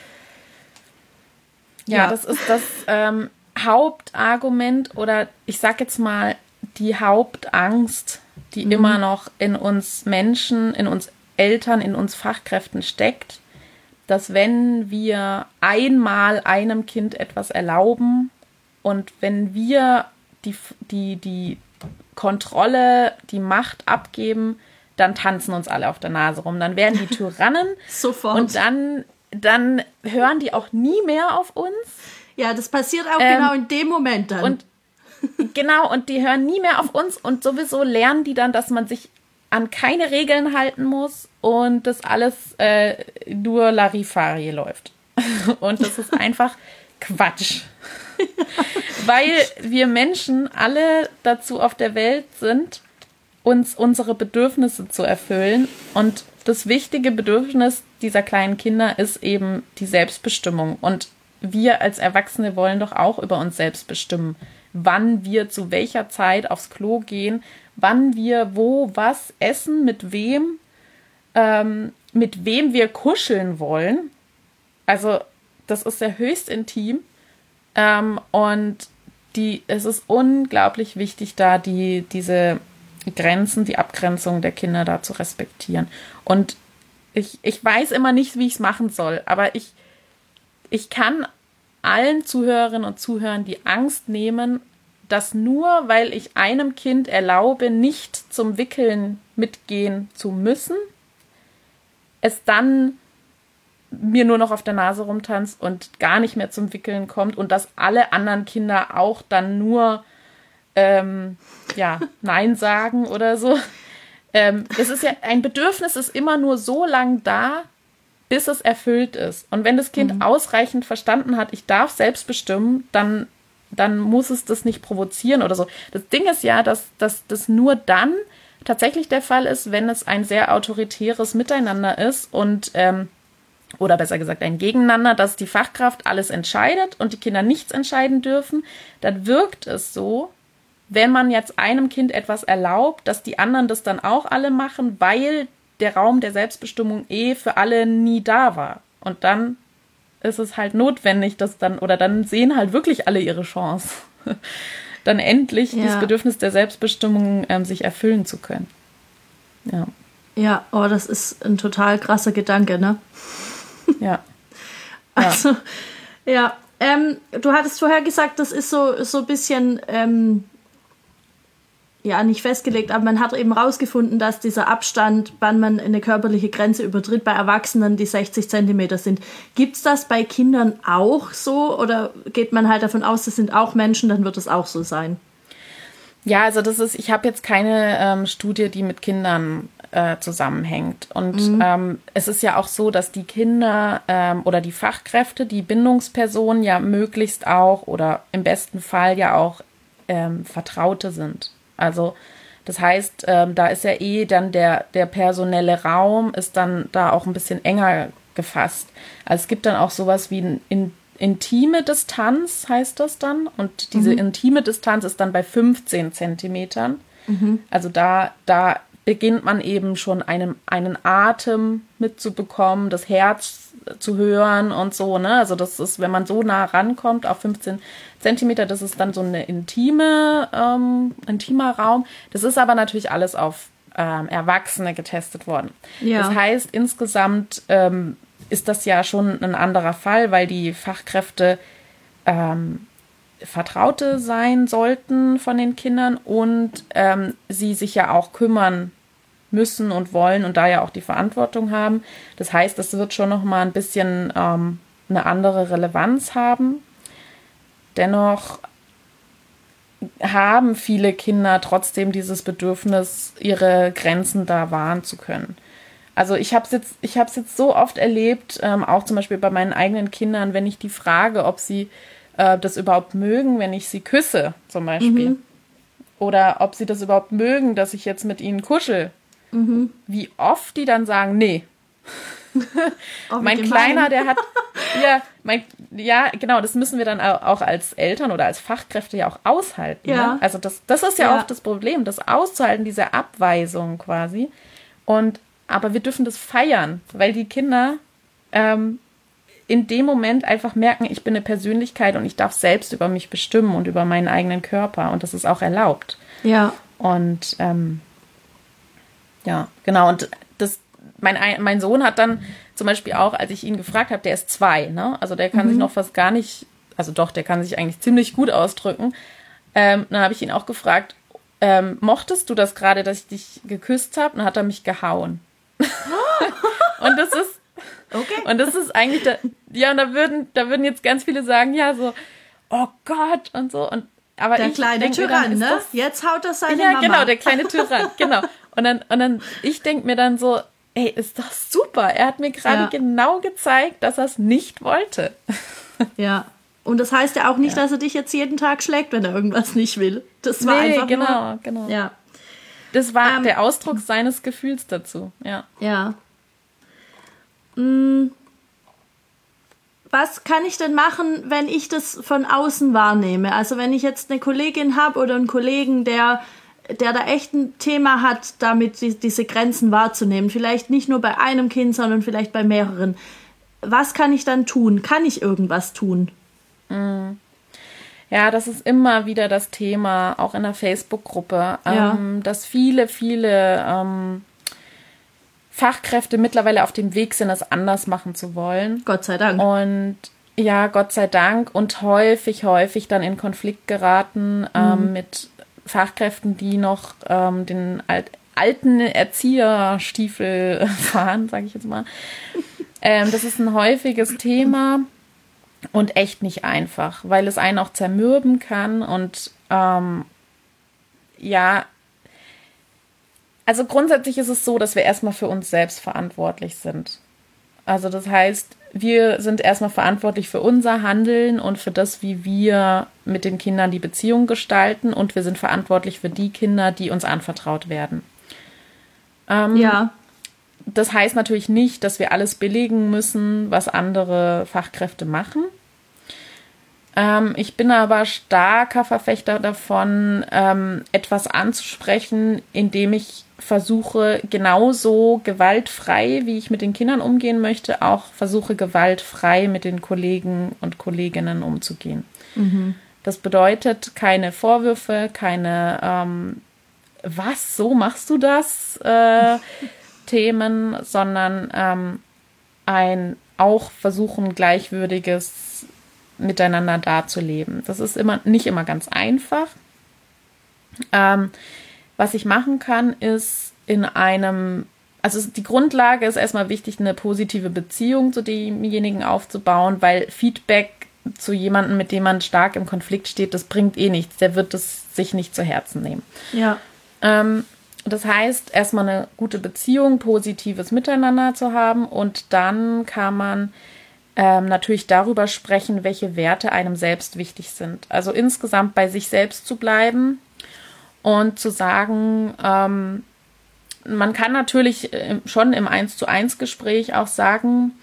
ja, ja, das ist das ähm, Hauptargument oder ich sag jetzt mal die Hauptangst, die mhm. immer noch in uns Menschen, in uns Eltern, in uns Fachkräften steckt, dass wenn wir einmal einem Kind etwas erlauben und wenn wir die, die, die Kontrolle, die Macht abgeben, dann tanzen uns alle auf der Nase rum. Dann werden die Tyrannen sofort. Und dann, dann hören die auch nie mehr auf uns. Ja, das passiert auch ähm, genau in dem Moment dann. Und genau, und die hören nie mehr auf uns und sowieso lernen die dann, dass man sich an keine Regeln halten muss und das alles äh, nur Larifari läuft. Und das ist einfach Quatsch. Weil wir Menschen alle dazu auf der Welt sind, uns unsere Bedürfnisse zu erfüllen. Und das wichtige Bedürfnis dieser kleinen Kinder ist eben die Selbstbestimmung. Und wir als Erwachsene wollen doch auch über uns selbst bestimmen, wann wir zu welcher Zeit aufs Klo gehen, wann wir wo was essen, mit wem, ähm, mit wem wir kuscheln wollen. Also das ist ja höchst intim. Ähm, und die, es ist unglaublich wichtig, da die, diese Grenzen, die Abgrenzung der Kinder da zu respektieren. Und ich, ich weiß immer nicht, wie ich es machen soll, aber ich, ich kann allen Zuhörerinnen und Zuhörern die Angst nehmen, dass nur, weil ich einem Kind erlaube, nicht zum Wickeln mitgehen zu müssen, es dann mir nur noch auf der Nase rumtanzt und gar nicht mehr zum Wickeln kommt und dass alle anderen Kinder auch dann nur ähm, ja, Nein sagen oder so. Ähm, es ist ja, ein Bedürfnis ist immer nur so lang da, bis es erfüllt ist. Und wenn das Kind mhm. ausreichend verstanden hat, ich darf selbst bestimmen, dann, dann muss es das nicht provozieren oder so. Das Ding ist ja, dass, dass das nur dann tatsächlich der Fall ist, wenn es ein sehr autoritäres Miteinander ist und ähm, oder besser gesagt ein Gegeneinander, dass die Fachkraft alles entscheidet und die Kinder nichts entscheiden dürfen, dann wirkt es so, wenn man jetzt einem Kind etwas erlaubt, dass die anderen das dann auch alle machen, weil der Raum der Selbstbestimmung eh für alle nie da war. Und dann ist es halt notwendig, dass dann, oder dann sehen halt wirklich alle ihre Chance, dann endlich ja. das Bedürfnis der Selbstbestimmung ähm, sich erfüllen zu können. Ja. Ja, oh, das ist ein total krasser Gedanke, ne? Ja. Also, ja, ja ähm, du hattest vorher gesagt, das ist so, so ein bisschen, ähm, ja, nicht festgelegt, aber man hat eben rausgefunden, dass dieser Abstand, wann man eine körperliche Grenze übertritt, bei Erwachsenen die sechzig Zentimeter sind. Gibt's das bei Kindern auch so oder geht man halt davon aus, das sind auch Menschen, dann wird es auch so sein? Ja, also das ist, ich habe jetzt keine ähm, Studie, die mit Kindern äh, zusammenhängt. Und mhm. ähm, es ist ja auch so, dass die Kinder ähm, oder die Fachkräfte, die Bindungspersonen ja möglichst auch oder im besten Fall ja auch ähm, Vertraute sind. Also das heißt, ähm, da ist ja eh dann der, der personelle Raum ist dann da auch ein bisschen enger gefasst. Also es gibt dann auch sowas wie ein in intime Distanz, heißt das dann. Und diese mhm. intime Distanz ist dann bei fünfzehn Zentimetern. Mhm. Also da, da beginnt man eben schon einen, einen Atem mitzubekommen, das Herz zu hören und so, ne? Also das ist, wenn man so nah rankommt auf fünfzehn Zentimeter, das ist dann so eine intime, ähm, intimer Raum. Das ist aber natürlich alles auf ähm, Erwachsene getestet worden. Ja. Das heißt, insgesamt ähm, ist das ja schon ein anderer Fall, weil die Fachkräfte ähm, Vertraute sein sollten von den Kindern und ähm, sie sich ja auch kümmern müssen und wollen und da ja auch die Verantwortung haben. Das heißt, das wird schon noch mal ein bisschen ähm, eine andere Relevanz haben. Dennoch haben viele Kinder trotzdem dieses Bedürfnis, ihre Grenzen da wahren zu können. Also ich habe es jetzt, ich habe es jetzt so oft erlebt, ähm, auch zum Beispiel bei meinen eigenen Kindern, wenn ich die frage, ob sie äh, das überhaupt mögen, wenn ich sie küsse, zum Beispiel. Mhm. Oder ob sie das überhaupt mögen, dass ich jetzt mit ihnen kuschel. Mhm. Wie oft die dann sagen, nee. Oh, mein gemein. Kleiner, der hat, Ja, mein, ja, genau, das müssen wir dann auch als Eltern oder als Fachkräfte ja auch aushalten. Ja. Ne? Also das, das ist ja, ja oft das Problem, das auszuhalten, diese Abweisung quasi. Und aber wir dürfen das feiern, weil die Kinder ähm, in dem Moment einfach merken, ich bin eine Persönlichkeit und ich darf selbst über mich bestimmen und über meinen eigenen Körper und das ist auch erlaubt. Ja. Und ähm, ja, genau. Und das, mein, mein Sohn hat dann zum Beispiel auch, als ich ihn gefragt habe, der ist zwei, ne? Also der kann mhm. sich noch fast gar nicht, also doch, der kann sich eigentlich ziemlich gut ausdrücken. Ähm, dann habe ich ihn auch gefragt, ähm, mochtest du das gerade, dass ich dich geküsst habe? Und dann hat er mich gehauen. Und das ist okay. Und das ist eigentlich, da, ja, und da würden, da würden jetzt ganz viele sagen, ja, so, oh Gott und so. Und aber der ich kleine Tyrann, dann, ne? Das, jetzt haut das seine ja, Mama. Ja, genau, der kleine Tyrann, genau. Und dann, und dann, ich denke mir dann so, ey, ist doch super. Er hat mir gerade ja. genau gezeigt, dass er es nicht wollte. Ja. Und das heißt ja auch nicht, ja. dass er dich jetzt jeden Tag schlägt, wenn er irgendwas nicht will. Das war nee, einfach genau, nur, genau. Ja. Das war ähm, der Ausdruck seines Gefühls dazu, ja. Ja. Hm. Was kann ich denn machen, wenn ich das von außen wahrnehme? Also wenn ich jetzt eine Kollegin habe oder einen Kollegen, der, der da echt ein Thema hat, damit die, diese Grenzen wahrzunehmen. Vielleicht nicht nur bei einem Kind, sondern vielleicht bei mehreren. Was kann ich dann tun? Kann ich irgendwas tun? Ja, das ist immer wieder das Thema, auch in der Facebook-Gruppe, ja. ähm, dass viele, viele ähm, Fachkräfte mittlerweile auf dem Weg sind, es anders machen zu wollen. Gott sei Dank. Und ja, Gott sei Dank und häufig, häufig dann in Konflikt geraten mhm. ähm, mit Fachkräften, die noch ähm, den alt, alten Erzieherstiefel fahren, sage ich jetzt mal. ähm, das ist ein häufiges Thema und echt nicht einfach, weil es einen auch zermürben kann und ähm, ja, also grundsätzlich ist es so, dass wir erstmal für uns selbst verantwortlich sind. Also das heißt, wir sind erstmal verantwortlich für unser Handeln und für das, wie wir mit den Kindern die Beziehung gestalten und wir sind verantwortlich für die Kinder, die uns anvertraut werden. Ähm, ja. Das heißt natürlich nicht, dass wir alles billigen müssen, was andere Fachkräfte machen. Ähm, ich bin aber starker Verfechter davon, ähm, etwas anzusprechen, indem ich versuche, genauso gewaltfrei, wie ich mit den Kindern umgehen möchte, auch versuche, gewaltfrei mit den Kollegen und Kolleginnen umzugehen. Mhm. Das bedeutet keine Vorwürfe, keine ähm, was, so machst du das äh, Themen, sondern ähm, ein auch versuchen, gleichwürdiges Miteinander darzuleben. Das ist immer nicht immer ganz einfach. Ähm, Was ich machen kann, ist in einem, also die Grundlage ist erstmal wichtig, eine positive Beziehung zu demjenigen aufzubauen, weil Feedback zu jemandem, mit dem man stark im Konflikt steht, das bringt eh nichts. Der wird es sich nicht zu Herzen nehmen. Ja. Ähm, das heißt, erstmal eine gute Beziehung, positives Miteinander zu haben und dann kann man ähm, natürlich darüber sprechen, welche Werte einem selbst wichtig sind. Also insgesamt bei sich selbst zu bleiben. Und zu sagen, ähm, man kann natürlich schon im eins zu eins Gespräch auch sagen,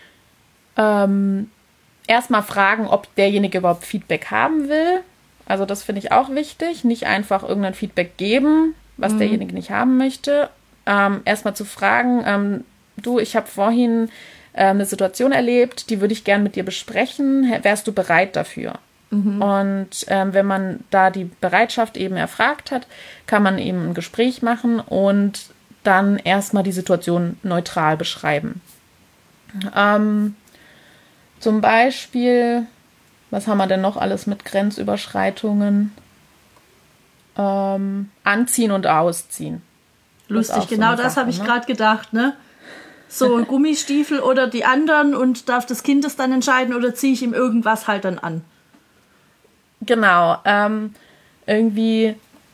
ähm, erstmal fragen, ob derjenige überhaupt Feedback haben will. Also das finde ich auch wichtig. Nicht einfach irgendein Feedback geben, was mhm. derjenige nicht haben möchte. Ähm, erstmal zu fragen, ähm, du, ich habe vorhin äh, eine Situation erlebt, die würde ich gern mit dir besprechen. Wärst du bereit dafür? Mhm. Und ähm, wenn man da die Bereitschaft eben erfragt hat, kann man eben ein Gespräch machen und dann erstmal die Situation neutral beschreiben. Ähm, zum Beispiel, was haben wir denn noch alles mit Grenzüberschreitungen? Ähm, anziehen und ausziehen. Lustig, genau das habe ich gerade gedacht, ne? So Gummistiefel oder die anderen und darf das Kind das dann entscheiden oder ziehe ich ihm irgendwas halt dann an? Genau, ähm, irgendwie,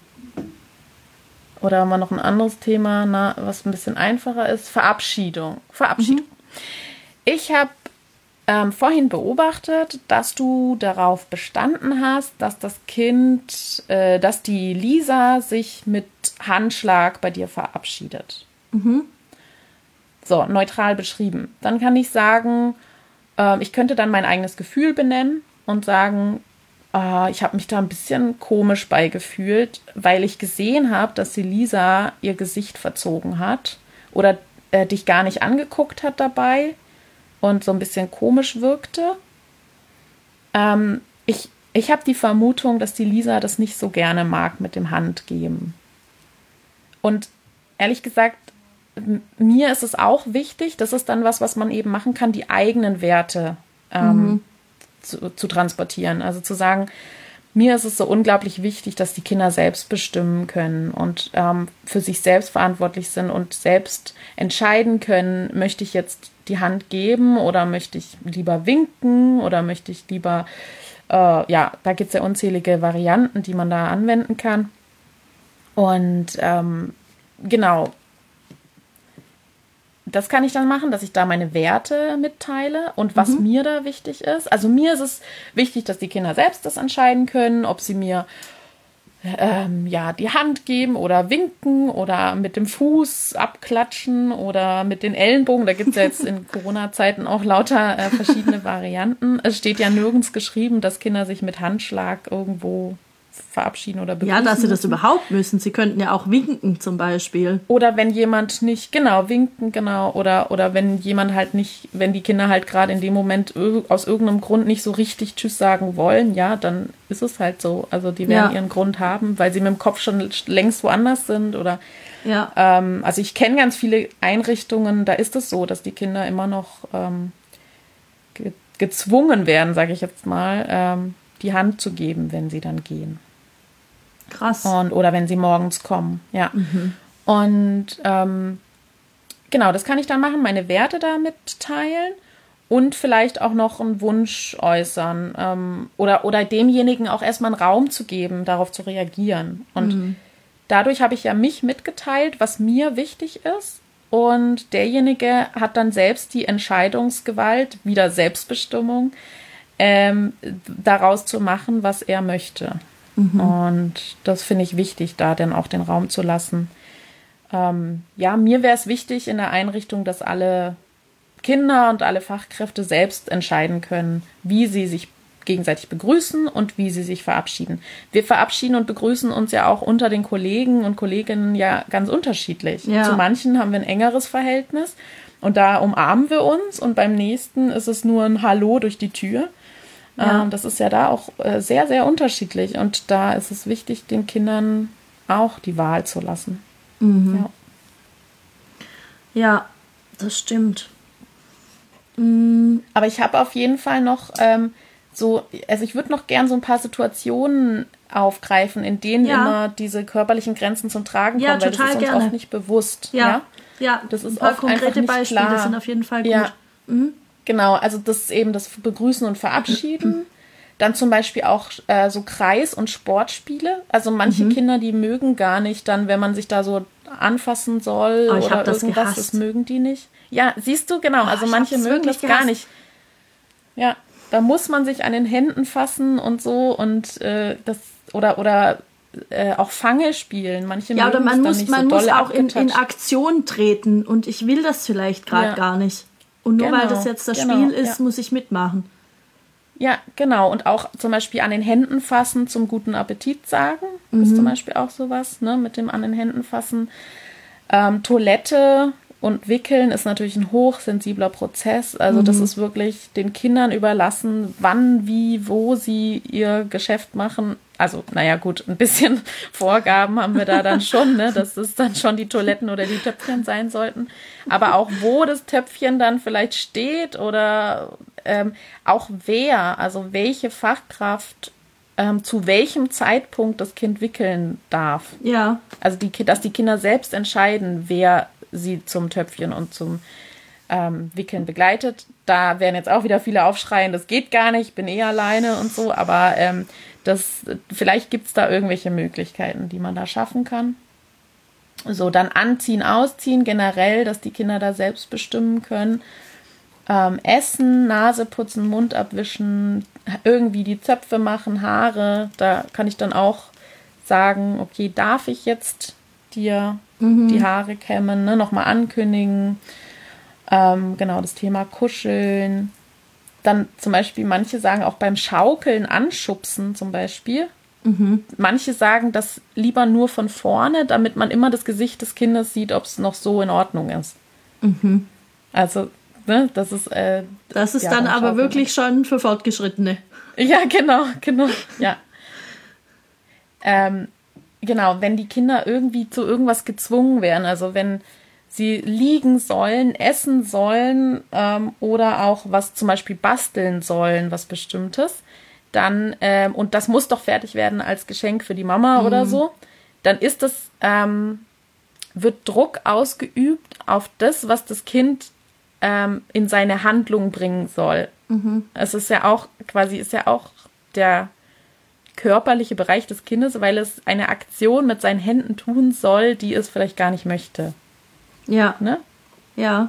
oder haben wir noch ein anderes Thema, na, was ein bisschen einfacher ist, Verabschiedung. Verabschiedung. Mhm. Ich habe ähm, vorhin beobachtet, dass du darauf bestanden hast, dass das Kind, äh, dass die Lisa sich mit Handschlag bei dir verabschiedet. Mhm. So, neutral beschrieben. Dann kann ich sagen, Ähm, ich könnte dann mein eigenes Gefühl benennen und sagen, äh, ich habe mich da ein bisschen komisch beigefühlt, weil ich gesehen habe, dass die Lisa ihr Gesicht verzogen hat oder äh, dich gar nicht angeguckt hat dabei und so ein bisschen komisch wirkte. Ähm, ich ich habe die Vermutung, dass die Lisa das nicht so gerne mag mit dem Handgeben. Und ehrlich gesagt, m- mir ist es auch wichtig, das ist dann was, was man eben machen kann, die eigenen Werte ähm, Mhm. zu, zu transportieren. Also zu sagen, mir ist es so unglaublich wichtig, dass die Kinder selbst bestimmen können und ähm, für sich selbst verantwortlich sind und selbst entscheiden können, möchte ich jetzt die Hand geben oder möchte ich lieber winken oder möchte ich lieber, äh, ja, da gibt es ja unzählige Varianten, die man da anwenden kann. Und ähm, genau, das kann ich dann machen, dass ich da meine Werte mitteile und was Mhm. mir da wichtig ist. Also mir ist es wichtig, dass die Kinder selbst das entscheiden können, ob sie mir ähm, ja, die Hand geben oder winken oder mit dem Fuß abklatschen oder mit den Ellenbogen. Da gibt es ja jetzt in Corona-Zeiten auch lauter äh, verschiedene Varianten. Es steht ja nirgends geschrieben, dass Kinder sich mit Handschlag irgendwo verabschieden oder begrüßen Ja, dass sie das müssen. überhaupt müssen. Sie könnten ja auch winken zum Beispiel. Oder wenn jemand nicht, genau, winken, genau, oder, oder wenn jemand halt nicht, wenn die Kinder halt gerade in dem Moment ir- aus irgendeinem Grund nicht so richtig Tschüss sagen wollen, ja, dann ist es halt so. Also die werden Ja. ihren Grund haben, weil sie mit dem Kopf schon längst woanders sind oder, Ja. ähm, also ich kenne ganz viele Einrichtungen, da ist es so, dass die Kinder immer noch ähm, ge- gezwungen werden, sage ich jetzt mal, ähm, die Hand zu geben, wenn sie dann gehen. Krass. Und, oder wenn sie morgens kommen, ja. Und ähm, genau, das kann ich dann machen, meine Werte da mitteilen und vielleicht auch noch einen Wunsch äußern ähm, oder, oder demjenigen auch erstmal einen Raum zu geben, darauf zu reagieren. Und dadurch habe ich ja mich mitgeteilt, was mir wichtig ist. Und derjenige hat dann selbst die Entscheidungsgewalt, wieder Selbstbestimmung, ähm, daraus zu machen, was er möchte. Und das finde ich wichtig, da dann auch den Raum zu lassen. Ähm, ja, mir wäre es wichtig in der Einrichtung, dass alle Kinder und alle Fachkräfte selbst entscheiden können, wie sie sich gegenseitig begrüßen und wie sie sich verabschieden. Wir verabschieden und begrüßen uns ja auch unter den Kollegen und Kolleginnen ja ganz unterschiedlich. Ja. Zu manchen haben wir ein engeres Verhältnis und da umarmen wir uns und beim nächsten ist es nur ein Hallo durch die Tür. Ja. Ähm, das ist ja da auch äh, sehr, sehr unterschiedlich und da ist es wichtig, den Kindern auch die Wahl zu lassen. Ja. Ja, das stimmt. Mm, Aber ich habe auf jeden Fall noch ähm, so, also ich würde noch gern so ein paar Situationen aufgreifen, in denen Ja. immer diese körperlichen Grenzen zum Tragen Ja, kommen, weil das total ist uns gerne. oft nicht bewusst. ja. Ja? Ja, Das ist ein paar oft einfach konkrete nicht Beispiele klar. sind auf jeden Fall gut. Ja. Genau, also das ist eben das Begrüßen und Verabschieden. Dann zum Beispiel auch äh, so Kreis- und Sportspiele. Also manche Mhm. Kinder, die mögen gar nicht dann, wenn man sich da so anfassen soll Oh, ich oder hab das irgendwas, gehasst. das mögen die nicht. Ja, siehst du, genau. Also ich manche hab's mögen wirklich das gar gehasst. nicht. Ja, da muss man sich an den Händen fassen und so und äh, das oder oder äh, auch Fange spielen. Manche Ja, oder mögen man es dann muss, nicht man so muss dolle auch in, in abgetoucht. Aktion treten und ich will das vielleicht gerade Ja. gar nicht. Und nur weil Genau, das jetzt das genau, Spiel ist, ja. muss ich mitmachen. Ja, genau. Und auch zum Beispiel an den Händen fassen, zum guten Appetit sagen. Das ist zum Beispiel auch sowas, ne, mit dem an den Händen fassen. Ähm, Toilette und Wickeln ist natürlich ein hochsensibler Prozess. Also das ist wirklich den Kindern überlassen, wann, wie, wo sie ihr Geschäft machen. Also, naja, gut, ein bisschen Vorgaben haben wir da dann schon, ne, dass es dann schon die Toiletten oder die Töpfchen sein sollten. Aber auch wo das Töpfchen dann vielleicht steht oder ähm, auch wer, also welche Fachkraft ähm, zu welchem Zeitpunkt das Kind wickeln darf. Ja, Also die, dass die Kinder selbst entscheiden, wer sie zum Töpfchen und zum ähm, Wickeln begleitet. Da werden jetzt auch wieder viele aufschreien, das geht gar nicht, ich bin eh alleine und so, aber ähm, das, vielleicht gibt es da irgendwelche Möglichkeiten, die man da schaffen kann. So, dann anziehen, ausziehen, generell, dass die Kinder da selbst bestimmen können. Ähm, essen, Nase putzen, Mund abwischen, irgendwie die Zöpfe machen, Haare. Da kann ich dann auch sagen, okay, darf ich jetzt dir die Haare kämmen, ne? Nochmal ankündigen. Ähm, genau, das Thema Kuscheln. dann zum Beispiel, manche sagen auch beim Schaukeln anschubsen zum Beispiel. Mhm. Manche sagen das lieber nur von vorne, damit man immer das Gesicht des Kindes sieht, ob es noch so in Ordnung ist. Mhm. Also, ne, das ist... Äh, das ist ja, dann aber wirklich schon für Fortgeschrittene. Ja, genau, genau, ja. ähm, genau, wenn die Kinder irgendwie zu irgendwas gezwungen werden, also wenn sie liegen sollen, essen sollen ähm, oder auch was zum Beispiel basteln sollen, was Bestimmtes, dann, ähm, und das muss doch fertig werden als Geschenk für die Mama mhm. oder so, dann ist das, ähm, wird Druck ausgeübt auf das, was das Kind ähm, in seine Handlung bringen soll. Mhm. Es ist ja auch, quasi ist ja auch der körperliche Bereich des Kindes, weil es eine Aktion mit seinen Händen tun soll, die es vielleicht gar nicht möchte. Ja. Ne? Ja.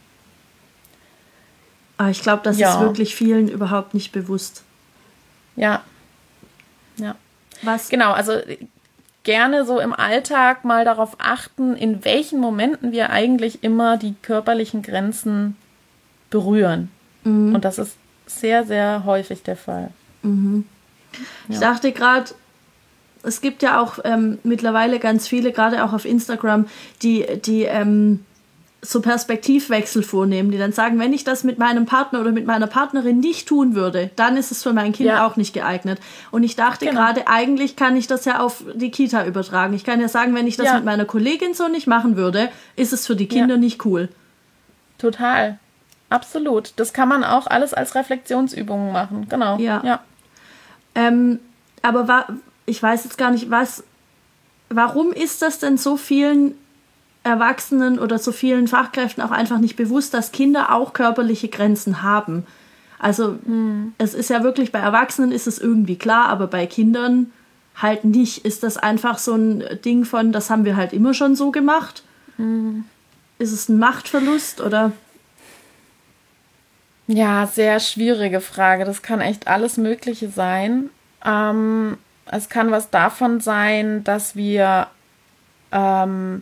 Aber ich glaube, das ja. ist wirklich vielen überhaupt nicht bewusst. Ja. Ja. Was? Genau, also gerne so im Alltag mal darauf achten, in welchen Momenten wir eigentlich immer die körperlichen Grenzen berühren. Mhm. Und das ist sehr, sehr häufig der Fall. Mhm. Ich ja. dachte gerade, es gibt ja auch ähm, mittlerweile ganz viele, gerade auch auf Instagram, die, die ähm, so Perspektivwechsel vornehmen, die dann sagen, wenn ich das mit meinem Partner oder mit meiner Partnerin nicht tun würde, dann ist es für mein Kind ja. auch nicht geeignet. Und ich dachte genau. gerade, eigentlich kann ich das ja auf die Kita übertragen. Ich kann ja sagen, wenn ich das ja. mit meiner Kollegin so nicht machen würde, ist es für die Kinder ja. nicht cool. Total. Absolut. Das kann man auch alles als Reflexionsübungen machen. Genau. Ja. ja. Ähm, aber wa- ich weiß jetzt gar nicht, was, warum ist das denn so vielen Erwachsenen oder so vielen Fachkräften auch einfach nicht bewusst, dass Kinder auch körperliche Grenzen haben? Also hm. es ist ja wirklich, bei Erwachsenen ist es irgendwie klar, aber bei Kindern halt nicht. Ist das einfach so ein Ding von, das haben wir halt immer schon so gemacht? Hm. Ist es ein Machtverlust oder... Ja, sehr schwierige Frage. Das kann echt alles Mögliche sein. Ähm, es kann was davon sein, dass wir, ähm,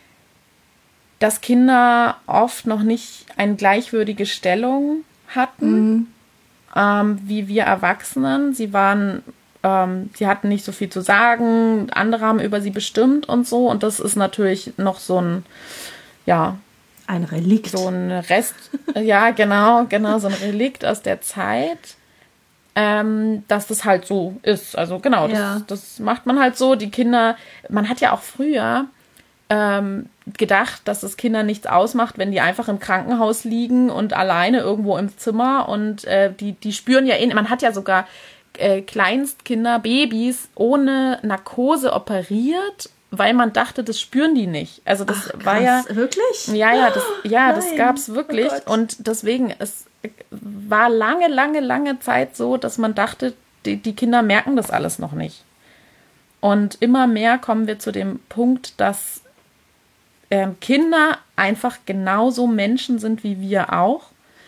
dass Kinder oft noch nicht eine gleichwürdige Stellung hatten, mhm. ähm, wie wir Erwachsenen. Sie waren, ähm, sie hatten nicht so viel zu sagen, andere haben über sie bestimmt und so. Und das ist natürlich noch so ein, ja, ein Relikt. So ein Rest, ja, genau, genau, so ein Relikt aus der Zeit, ähm, dass das halt so ist. Also genau, ja. das, das macht man halt so. Die Kinder, man hat ja auch früher ähm, gedacht, dass es Kinder nichts ausmacht, wenn die einfach im Krankenhaus liegen und alleine irgendwo im Zimmer und äh, die, die spüren ja eh, man hat ja sogar äh, Kleinstkinder, Babys ohne Narkose operiert, weil man dachte, das spüren die nicht. Also das Ach, krass. war ja... Wirklich? Ja, ja, das, ja, das gab's wirklich. Oh und deswegen, es war lange, lange, lange Zeit so, dass man dachte, die, die Kinder merken das alles noch nicht. Und immer mehr kommen wir zu dem Punkt, dass ähm, Kinder einfach genauso Menschen sind wie wir auch.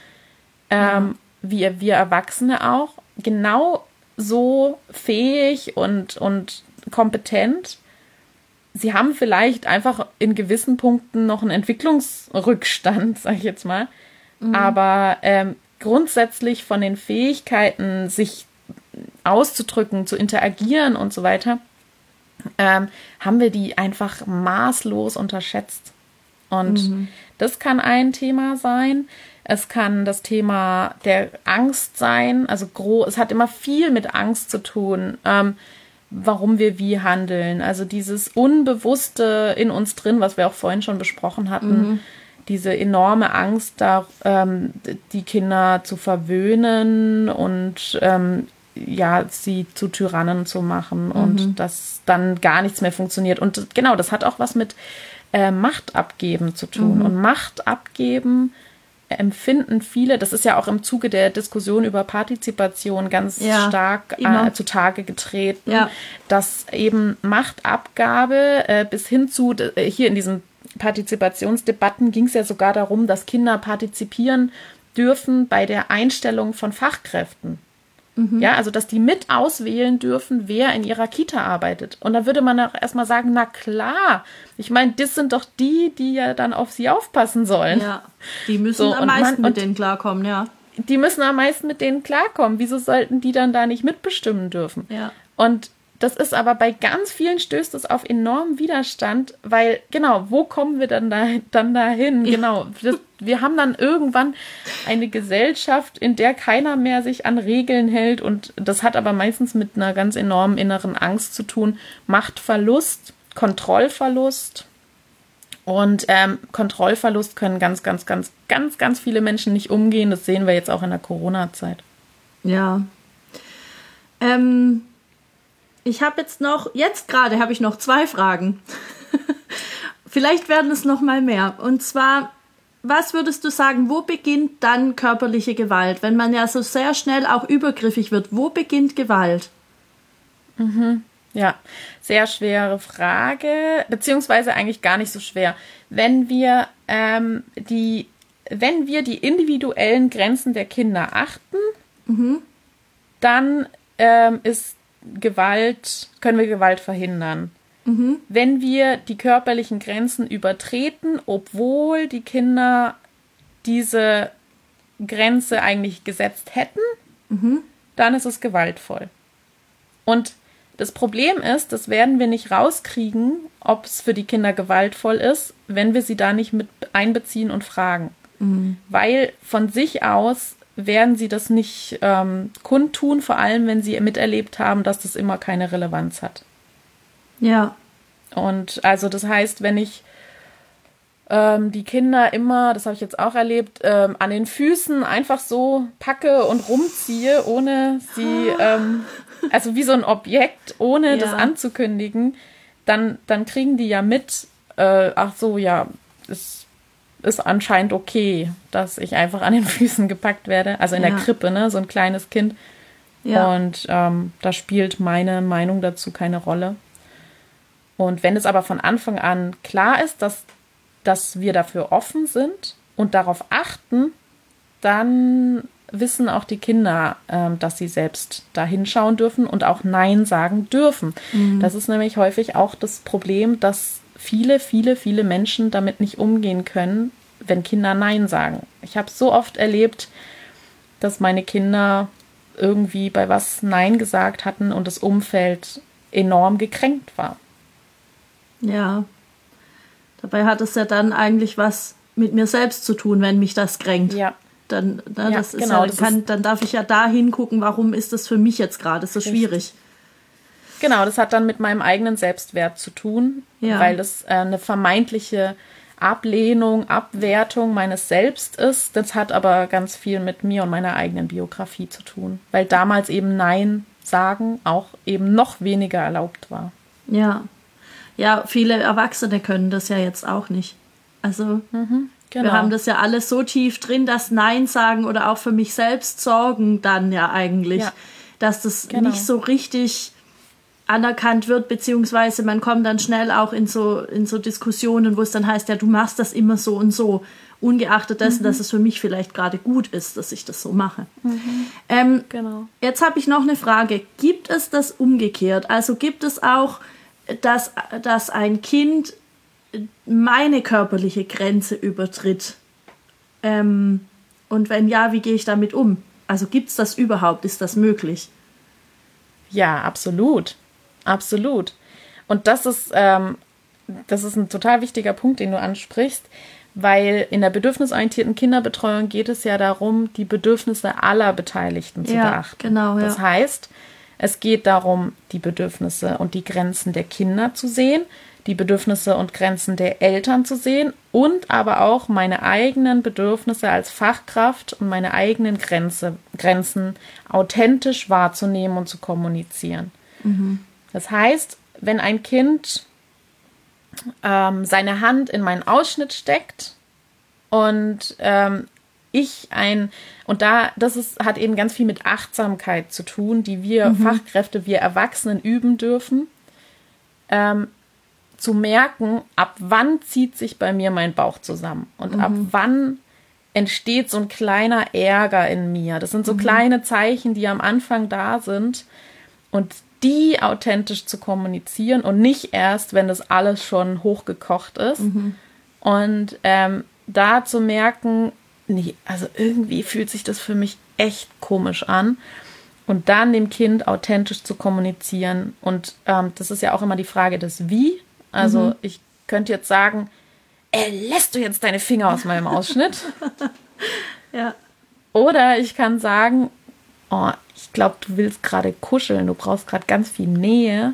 Ähm, ja. wie wir Erwachsene auch. Genau so fähig und, und kompetent. Sie haben vielleicht einfach in gewissen Punkten noch einen Entwicklungsrückstand, sag ich jetzt mal. Mhm. Aber ähm, grundsätzlich von den Fähigkeiten, sich auszudrücken, zu interagieren und so weiter, ähm, haben wir die einfach maßlos unterschätzt. Und mhm. das kann ein Thema sein. Es kann das Thema der Angst sein. Also gro- es hat immer viel mit Angst zu tun. Ähm, warum wir wie handeln. Also dieses Unbewusste in uns drin, was wir auch vorhin schon besprochen hatten, mhm. diese enorme Angst, da ähm, die Kinder zu verwöhnen und ähm, ja, sie zu Tyrannen zu machen mhm. und dass dann gar nichts mehr funktioniert. Und genau, das hat auch was mit äh, Macht abgeben zu tun. Mhm. Und Macht abgeben empfinden viele, das ist ja auch im Zuge der Diskussion über Partizipation ganz ja, stark äh, zutage getreten, ja. dass eben Machtabgabe äh, bis hin zu, äh, hier in diesen Partizipationsdebatten ging es ja sogar darum, dass Kinder partizipieren dürfen bei der Einstellung von Fachkräften. Mhm. Ja, also dass die mit auswählen dürfen, wer in ihrer Kita arbeitet. Und da würde man auch erstmal sagen, na klar, ich meine, das sind doch die, die ja dann auf sie aufpassen sollen. Ja, die müssen so, am meisten man, mit denen klarkommen, ja. die müssen am meisten mit denen klarkommen. Wieso sollten die dann da nicht mitbestimmen dürfen? Ja. Und das ist aber bei ganz vielen stößt es auf enormen Widerstand, weil, genau, wo kommen wir dann, da, dann dahin? Ja. Genau, das, wir haben dann irgendwann eine Gesellschaft, in der keiner mehr sich an Regeln hält und das hat aber meistens mit einer ganz enormen inneren Angst zu tun. Machtverlust, Kontrollverlust und ähm, Kontrollverlust können ganz, ganz, ganz, ganz, ganz viele Menschen nicht umgehen. Das sehen wir jetzt auch in der Corona-Zeit. Ja. Ähm... Ich habe jetzt noch, jetzt gerade habe ich noch zwei Fragen. Vielleicht werden es noch mal mehr. Und zwar, was würdest du sagen, wo beginnt dann körperliche Gewalt? Wenn man ja so sehr schnell auch übergriffig wird, wo beginnt Gewalt? Mhm. Ja, sehr schwere Frage, beziehungsweise eigentlich gar nicht so schwer. Wenn wir, ähm, die, wenn wir die individuellen Grenzen der Kinder achten, mhm. dann ähm, ist Gewalt, können wir Gewalt verhindern. Mhm. Wenn wir die körperlichen Grenzen übertreten, obwohl die Kinder diese Grenze eigentlich gesetzt hätten, mhm. dann ist es gewaltvoll. Und das Problem ist, das werden wir nicht rauskriegen, ob es für die Kinder gewaltvoll ist, wenn wir sie da nicht mit einbeziehen und fragen. Mhm. Weil von sich aus werden sie das nicht ähm, kundtun, vor allem, wenn sie miterlebt haben, dass das immer keine Relevanz hat. Ja. Und also das heißt, wenn ich ähm, die Kinder immer, das habe ich jetzt auch erlebt, ähm, an den Füßen einfach so packe und rumziehe, ohne sie, ähm, also wie so ein Objekt, ohne ja. das anzukündigen, dann, dann kriegen die ja mit, äh, ach so, ja, es ist anscheinend okay, dass ich einfach an den Füßen gepackt werde. Also in ja. der Krippe, ne, so ein kleines Kind. Ja. Und ähm, da spielt meine Meinung dazu keine Rolle. Und wenn es aber von Anfang an klar ist, dass, dass wir dafür offen sind und darauf achten, dann wissen auch die Kinder, ähm, dass sie selbst da hinschauen dürfen und auch Nein sagen dürfen. Mhm. Das ist nämlich häufig auch das Problem, dass viele, viele, viele Menschen damit nicht umgehen können, wenn Kinder Nein sagen. Ich habe so oft erlebt, dass meine Kinder irgendwie bei was Nein gesagt hatten und das Umfeld enorm gekränkt war. Ja. Dabei hat es ja dann eigentlich was mit mir selbst zu tun, wenn mich das kränkt. Ja. Dann, na, ja, das ist genau, ja, das kann, ist, dann darf ich ja da hingucken, warum ist das für mich jetzt gerade so schwierig. Richtig. Genau, das hat dann mit meinem eigenen Selbstwert zu tun, ja. weil das äh, eine vermeintliche Ablehnung, Abwertung meines Selbst ist. Das hat aber ganz viel mit mir und meiner eigenen Biografie zu tun, weil damals eben Nein sagen auch eben noch weniger erlaubt war. Ja, ja, viele Erwachsene können das ja jetzt auch nicht. Also mhm, genau. Wir haben das ja alles so tief drin, dass Nein sagen oder auch für mich selbst sorgen dann ja eigentlich, ja. dass das genau. nicht so richtig anerkannt wird, beziehungsweise man kommt dann schnell auch in so, in so Diskussionen, wo es dann heißt, ja, du machst das immer so und so, ungeachtet dessen, mhm. dass es für mich vielleicht gerade gut ist, dass ich das so mache. Mhm. Ähm, genau. Jetzt habe ich noch eine Frage. Gibt es das umgekehrt? Also gibt es auch, dass, dass ein Kind meine körperliche Grenze übertritt? Ähm, und wenn ja, wie gehe ich damit um? Also gibt es das überhaupt? Ist das möglich? Ja, absolut. Absolut. Und das ist, ähm, das ist ein total wichtiger Punkt, den du ansprichst, weil in der bedürfnisorientierten Kinderbetreuung geht es ja darum, die Bedürfnisse aller Beteiligten zu ja, beachten. Genau, ja. Das heißt, es geht darum, die Bedürfnisse und die Grenzen der Kinder zu sehen, die Bedürfnisse und Grenzen der Eltern zu sehen und aber auch meine eigenen Bedürfnisse als Fachkraft und meine eigenen Grenze, Grenzen authentisch wahrzunehmen und zu kommunizieren. Mhm. Das heißt, wenn ein Kind ähm, seine Hand in meinen Ausschnitt steckt und ähm, ich ein, und da, das ist, hat eben ganz viel mit Achtsamkeit zu tun, die wir mhm. Fachkräfte, wir Erwachsenen üben dürfen, ähm, zu merken, ab wann zieht sich bei mir mein Bauch zusammen und mhm. ab wann entsteht so ein kleiner Ärger in mir. Das sind so mhm. kleine Zeichen, die am Anfang da sind und die authentisch zu kommunizieren und nicht erst, wenn das alles schon hochgekocht ist. Mhm. Und ähm, da zu merken, nee, also irgendwie fühlt sich das für mich echt komisch an. Und dann dem Kind authentisch zu kommunizieren. Und ähm, das ist ja auch immer die Frage des Wie. Also mhm. ich könnte jetzt sagen, äh, lässt du jetzt deine Finger aus meinem Ausschnitt? Ja. Oder ich kann sagen, oh, ich glaube, du willst gerade kuscheln, du brauchst gerade ganz viel Nähe.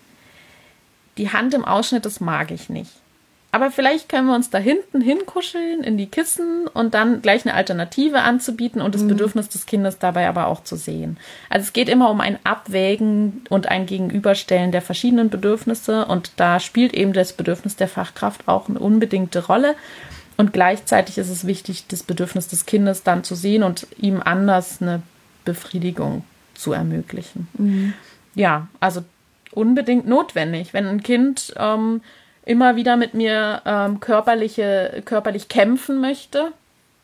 Die Hand im Ausschnitt, das mag ich nicht. Aber vielleicht können wir uns da hinten hinkuscheln in die Kissen und dann gleich eine Alternative anzubieten und das mhm. Bedürfnis des Kindes dabei aber auch zu sehen. Also es geht immer um ein Abwägen und ein Gegenüberstellen der verschiedenen Bedürfnisse und da spielt eben das Bedürfnis der Fachkraft auch eine unbedingte Rolle und gleichzeitig ist es wichtig, das Bedürfnis des Kindes dann zu sehen und ihm anders eine Befriedigung zu ermöglichen. Mhm. Ja, also unbedingt notwendig, wenn ein Kind ähm, immer wieder mit mir ähm, körperliche, körperlich kämpfen möchte.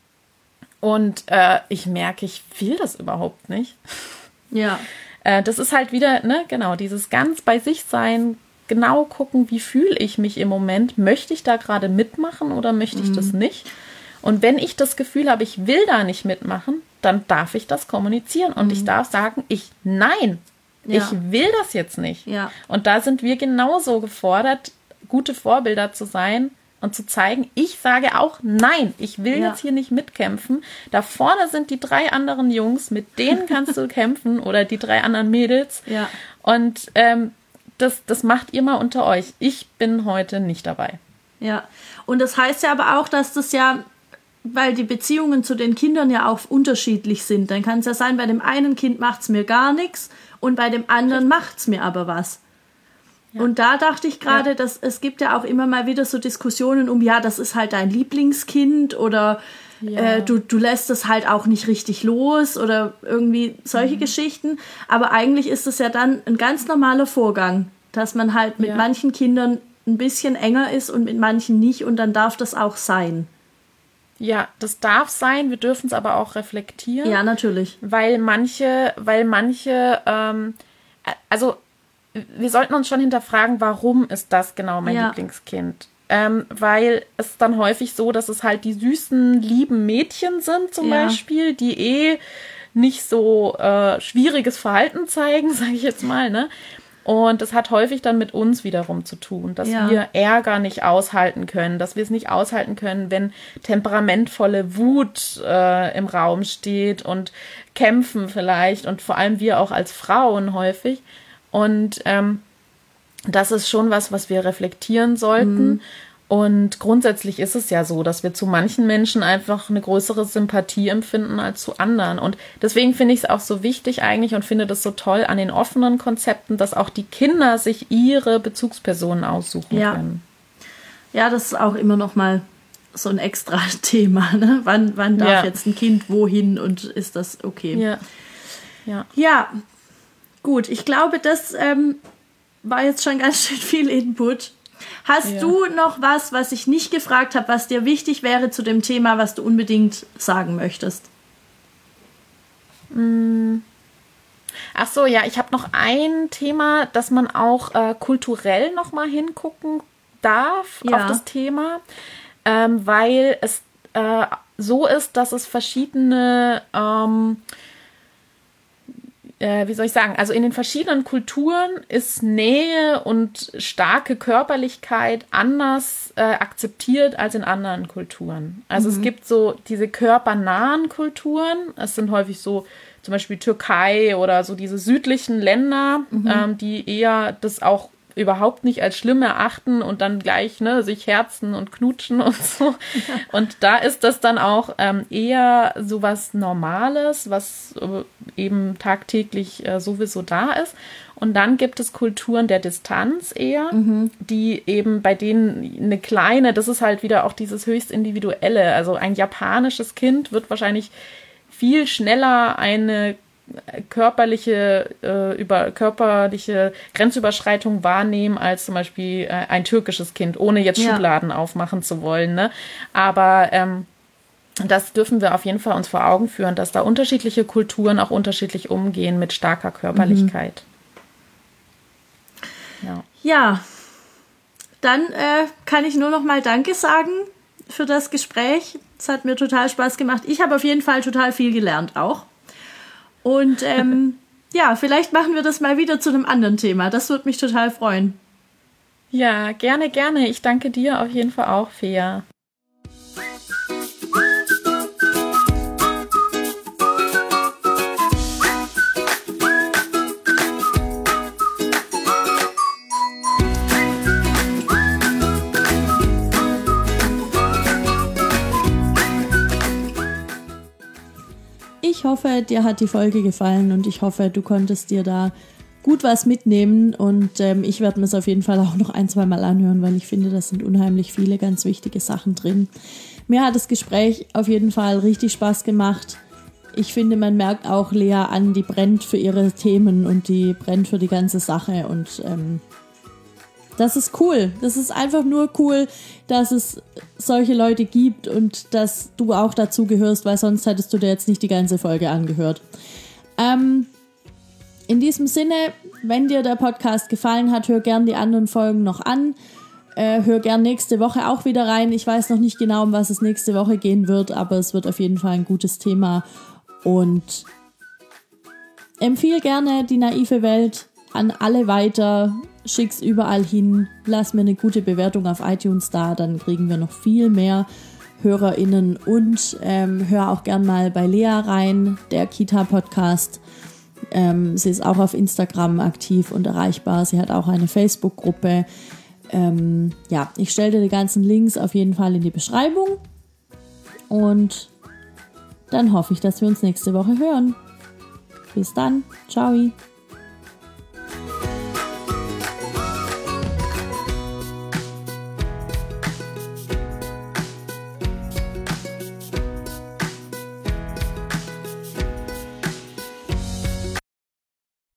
Und äh, ich merke, ich will das überhaupt nicht. Ja. Äh, das ist halt wieder, ne, genau, dieses ganz bei sich sein, genau gucken, wie fühle ich mich im Moment. Möchte ich da gerade mitmachen oder möchte ich mhm. das nicht? Und wenn ich das Gefühl habe, ich will da nicht mitmachen, dann darf ich das kommunizieren. Und mhm. ich darf sagen, ich, nein, ja. ich will das jetzt nicht. Ja. Und da sind wir genauso gefordert, gute Vorbilder zu sein und zu zeigen, ich sage auch nein, ich will ja. jetzt hier nicht mitkämpfen. Da vorne sind die drei anderen Jungs, mit denen kannst du kämpfen oder die drei anderen Mädels. Ja. Und ähm, das, das macht ihr mal unter euch. Ich bin heute nicht dabei. Ja, und das heißt ja aber auch, dass das ja, weil die Beziehungen zu den Kindern ja auch unterschiedlich sind. Dann kann es ja sein, bei dem einen Kind macht es mir gar nichts und bei dem anderen macht es mir aber was. Ja. Und da dachte ich gerade, ja. dass es gibt ja auch immer mal wieder so Diskussionen um, ja, das ist halt dein Lieblingskind oder ja. äh, du, du lässt es halt auch nicht richtig los oder irgendwie solche mhm. Geschichten. Aber eigentlich ist es ja dann ein ganz normaler Vorgang, dass man halt mit ja. manchen Kindern ein bisschen enger ist und mit manchen nicht und dann darf das auch sein. Ja, das darf sein, wir dürfen es aber auch reflektieren. Ja, natürlich. Weil manche, weil manche, ähm, also wir sollten uns schon hinterfragen, warum ist das genau mein ja. Lieblingskind? Ähm, weil es ist dann häufig so, dass es halt die süßen, lieben Mädchen sind zum ja. Beispiel, die eh nicht so äh, schwieriges Verhalten zeigen, sage ich jetzt mal, ne? Und das hat häufig dann mit uns wiederum zu tun, dass ja. wir Ärger nicht aushalten können, dass wir es nicht aushalten können, wenn temperamentvolle Wut äh, im Raum steht und kämpfen vielleicht und vor allem wir auch als Frauen häufig. Und ähm, das ist schon was, was wir reflektieren sollten. Mhm. Und grundsätzlich ist es ja so, dass wir zu manchen Menschen einfach eine größere Sympathie empfinden als zu anderen. Und deswegen finde ich es auch so wichtig eigentlich und finde das so toll an den offenen Konzepten, dass auch die Kinder sich ihre Bezugspersonen aussuchen ja. können. Ja, das ist auch immer noch mal so ein extra Thema. Ne? Wann, wann darf ja. jetzt ein Kind wohin und ist das okay? Ja, ja. ja. Gut, ich glaube, das ähm, war jetzt schon ganz schön viel Input. Hast ja. du noch was, was ich nicht gefragt habe, was dir wichtig wäre zu dem Thema, was du unbedingt sagen möchtest? Ach so, ja, ich habe noch ein Thema, dass man auch äh, kulturell noch mal hingucken darf ja. auf das Thema, ähm, weil es äh, so ist, dass es verschiedene ähm, Äh, wie soll ich sagen, also in den verschiedenen Kulturen ist Nähe und starke Körperlichkeit anders äh, akzeptiert als in anderen Kulturen. Also mhm. es gibt so diese körpernahen Kulturen, es sind häufig so zum Beispiel Türkei oder so diese südlichen Länder, mhm. ähm, die eher das auch überhaupt nicht als schlimm erachten und dann gleich ne, sich herzen und knutschen und so. Und da ist das dann auch ähm, eher so was Normales, was äh, eben tagtäglich äh, sowieso da ist. Und dann gibt es Kulturen der Distanz eher, mhm. die eben bei denen eine kleine, das ist halt wieder auch dieses höchst Individuelle. Also ein japanisches Kind wird wahrscheinlich viel schneller eine körperliche äh, über körperliche Grenzüberschreitung wahrnehmen als zum Beispiel äh, ein türkisches Kind, ohne jetzt ja. Schubladen aufmachen zu wollen. Ne? Aber ähm, das dürfen wir auf jeden Fall uns vor Augen führen, dass da unterschiedliche Kulturen auch unterschiedlich umgehen mit starker Körperlichkeit. Mhm. Ja. ja, dann äh, kann ich nur noch mal Danke sagen für das Gespräch. Es hat mir total Spaß gemacht. Ich habe auf jeden Fall total viel gelernt auch. Und ähm, ja, vielleicht machen wir das mal wieder zu einem anderen Thema. Das würde mich total freuen. Ja, gerne, gerne. Ich danke dir auf jeden Fall auch, Fea. Ich hoffe, dir hat die Folge gefallen und ich hoffe, du konntest dir da gut was mitnehmen und ähm, ich werde mir es auf jeden Fall auch noch ein, zwei Mal anhören, weil ich finde, da sind unheimlich viele ganz wichtige Sachen drin. Mir hat das Gespräch auf jeden Fall richtig Spaß gemacht. Ich finde, man merkt auch Lea an, die brennt für ihre Themen und die brennt für die ganze Sache und ähm, das ist cool. Das ist einfach nur cool, dass es solche Leute gibt und dass du auch dazu gehörst, weil sonst hättest du dir jetzt nicht die ganze Folge angehört. Ähm, in diesem Sinne, wenn dir der Podcast gefallen hat, hör gern die anderen Folgen noch an. Äh, hör gern nächste Woche auch wieder rein. Ich weiß noch nicht genau, um was es nächste Woche gehen wird, aber es wird auf jeden Fall ein gutes Thema. Und empfehle gerne die naive Welt an alle weiter. Schick's überall hin, lass mir eine gute Bewertung auf iTunes da, dann kriegen wir noch viel mehr HörerInnen und ähm, hör auch gern mal bei Lea rein, der Kita-Podcast. Ähm, sie ist auch auf Instagram aktiv und erreichbar, sie hat auch eine Facebook-Gruppe. Ähm, ja, ich stelle dir die ganzen Links auf jeden Fall in die Beschreibung und dann hoffe ich, dass wir uns nächste Woche hören. Bis dann, ciao.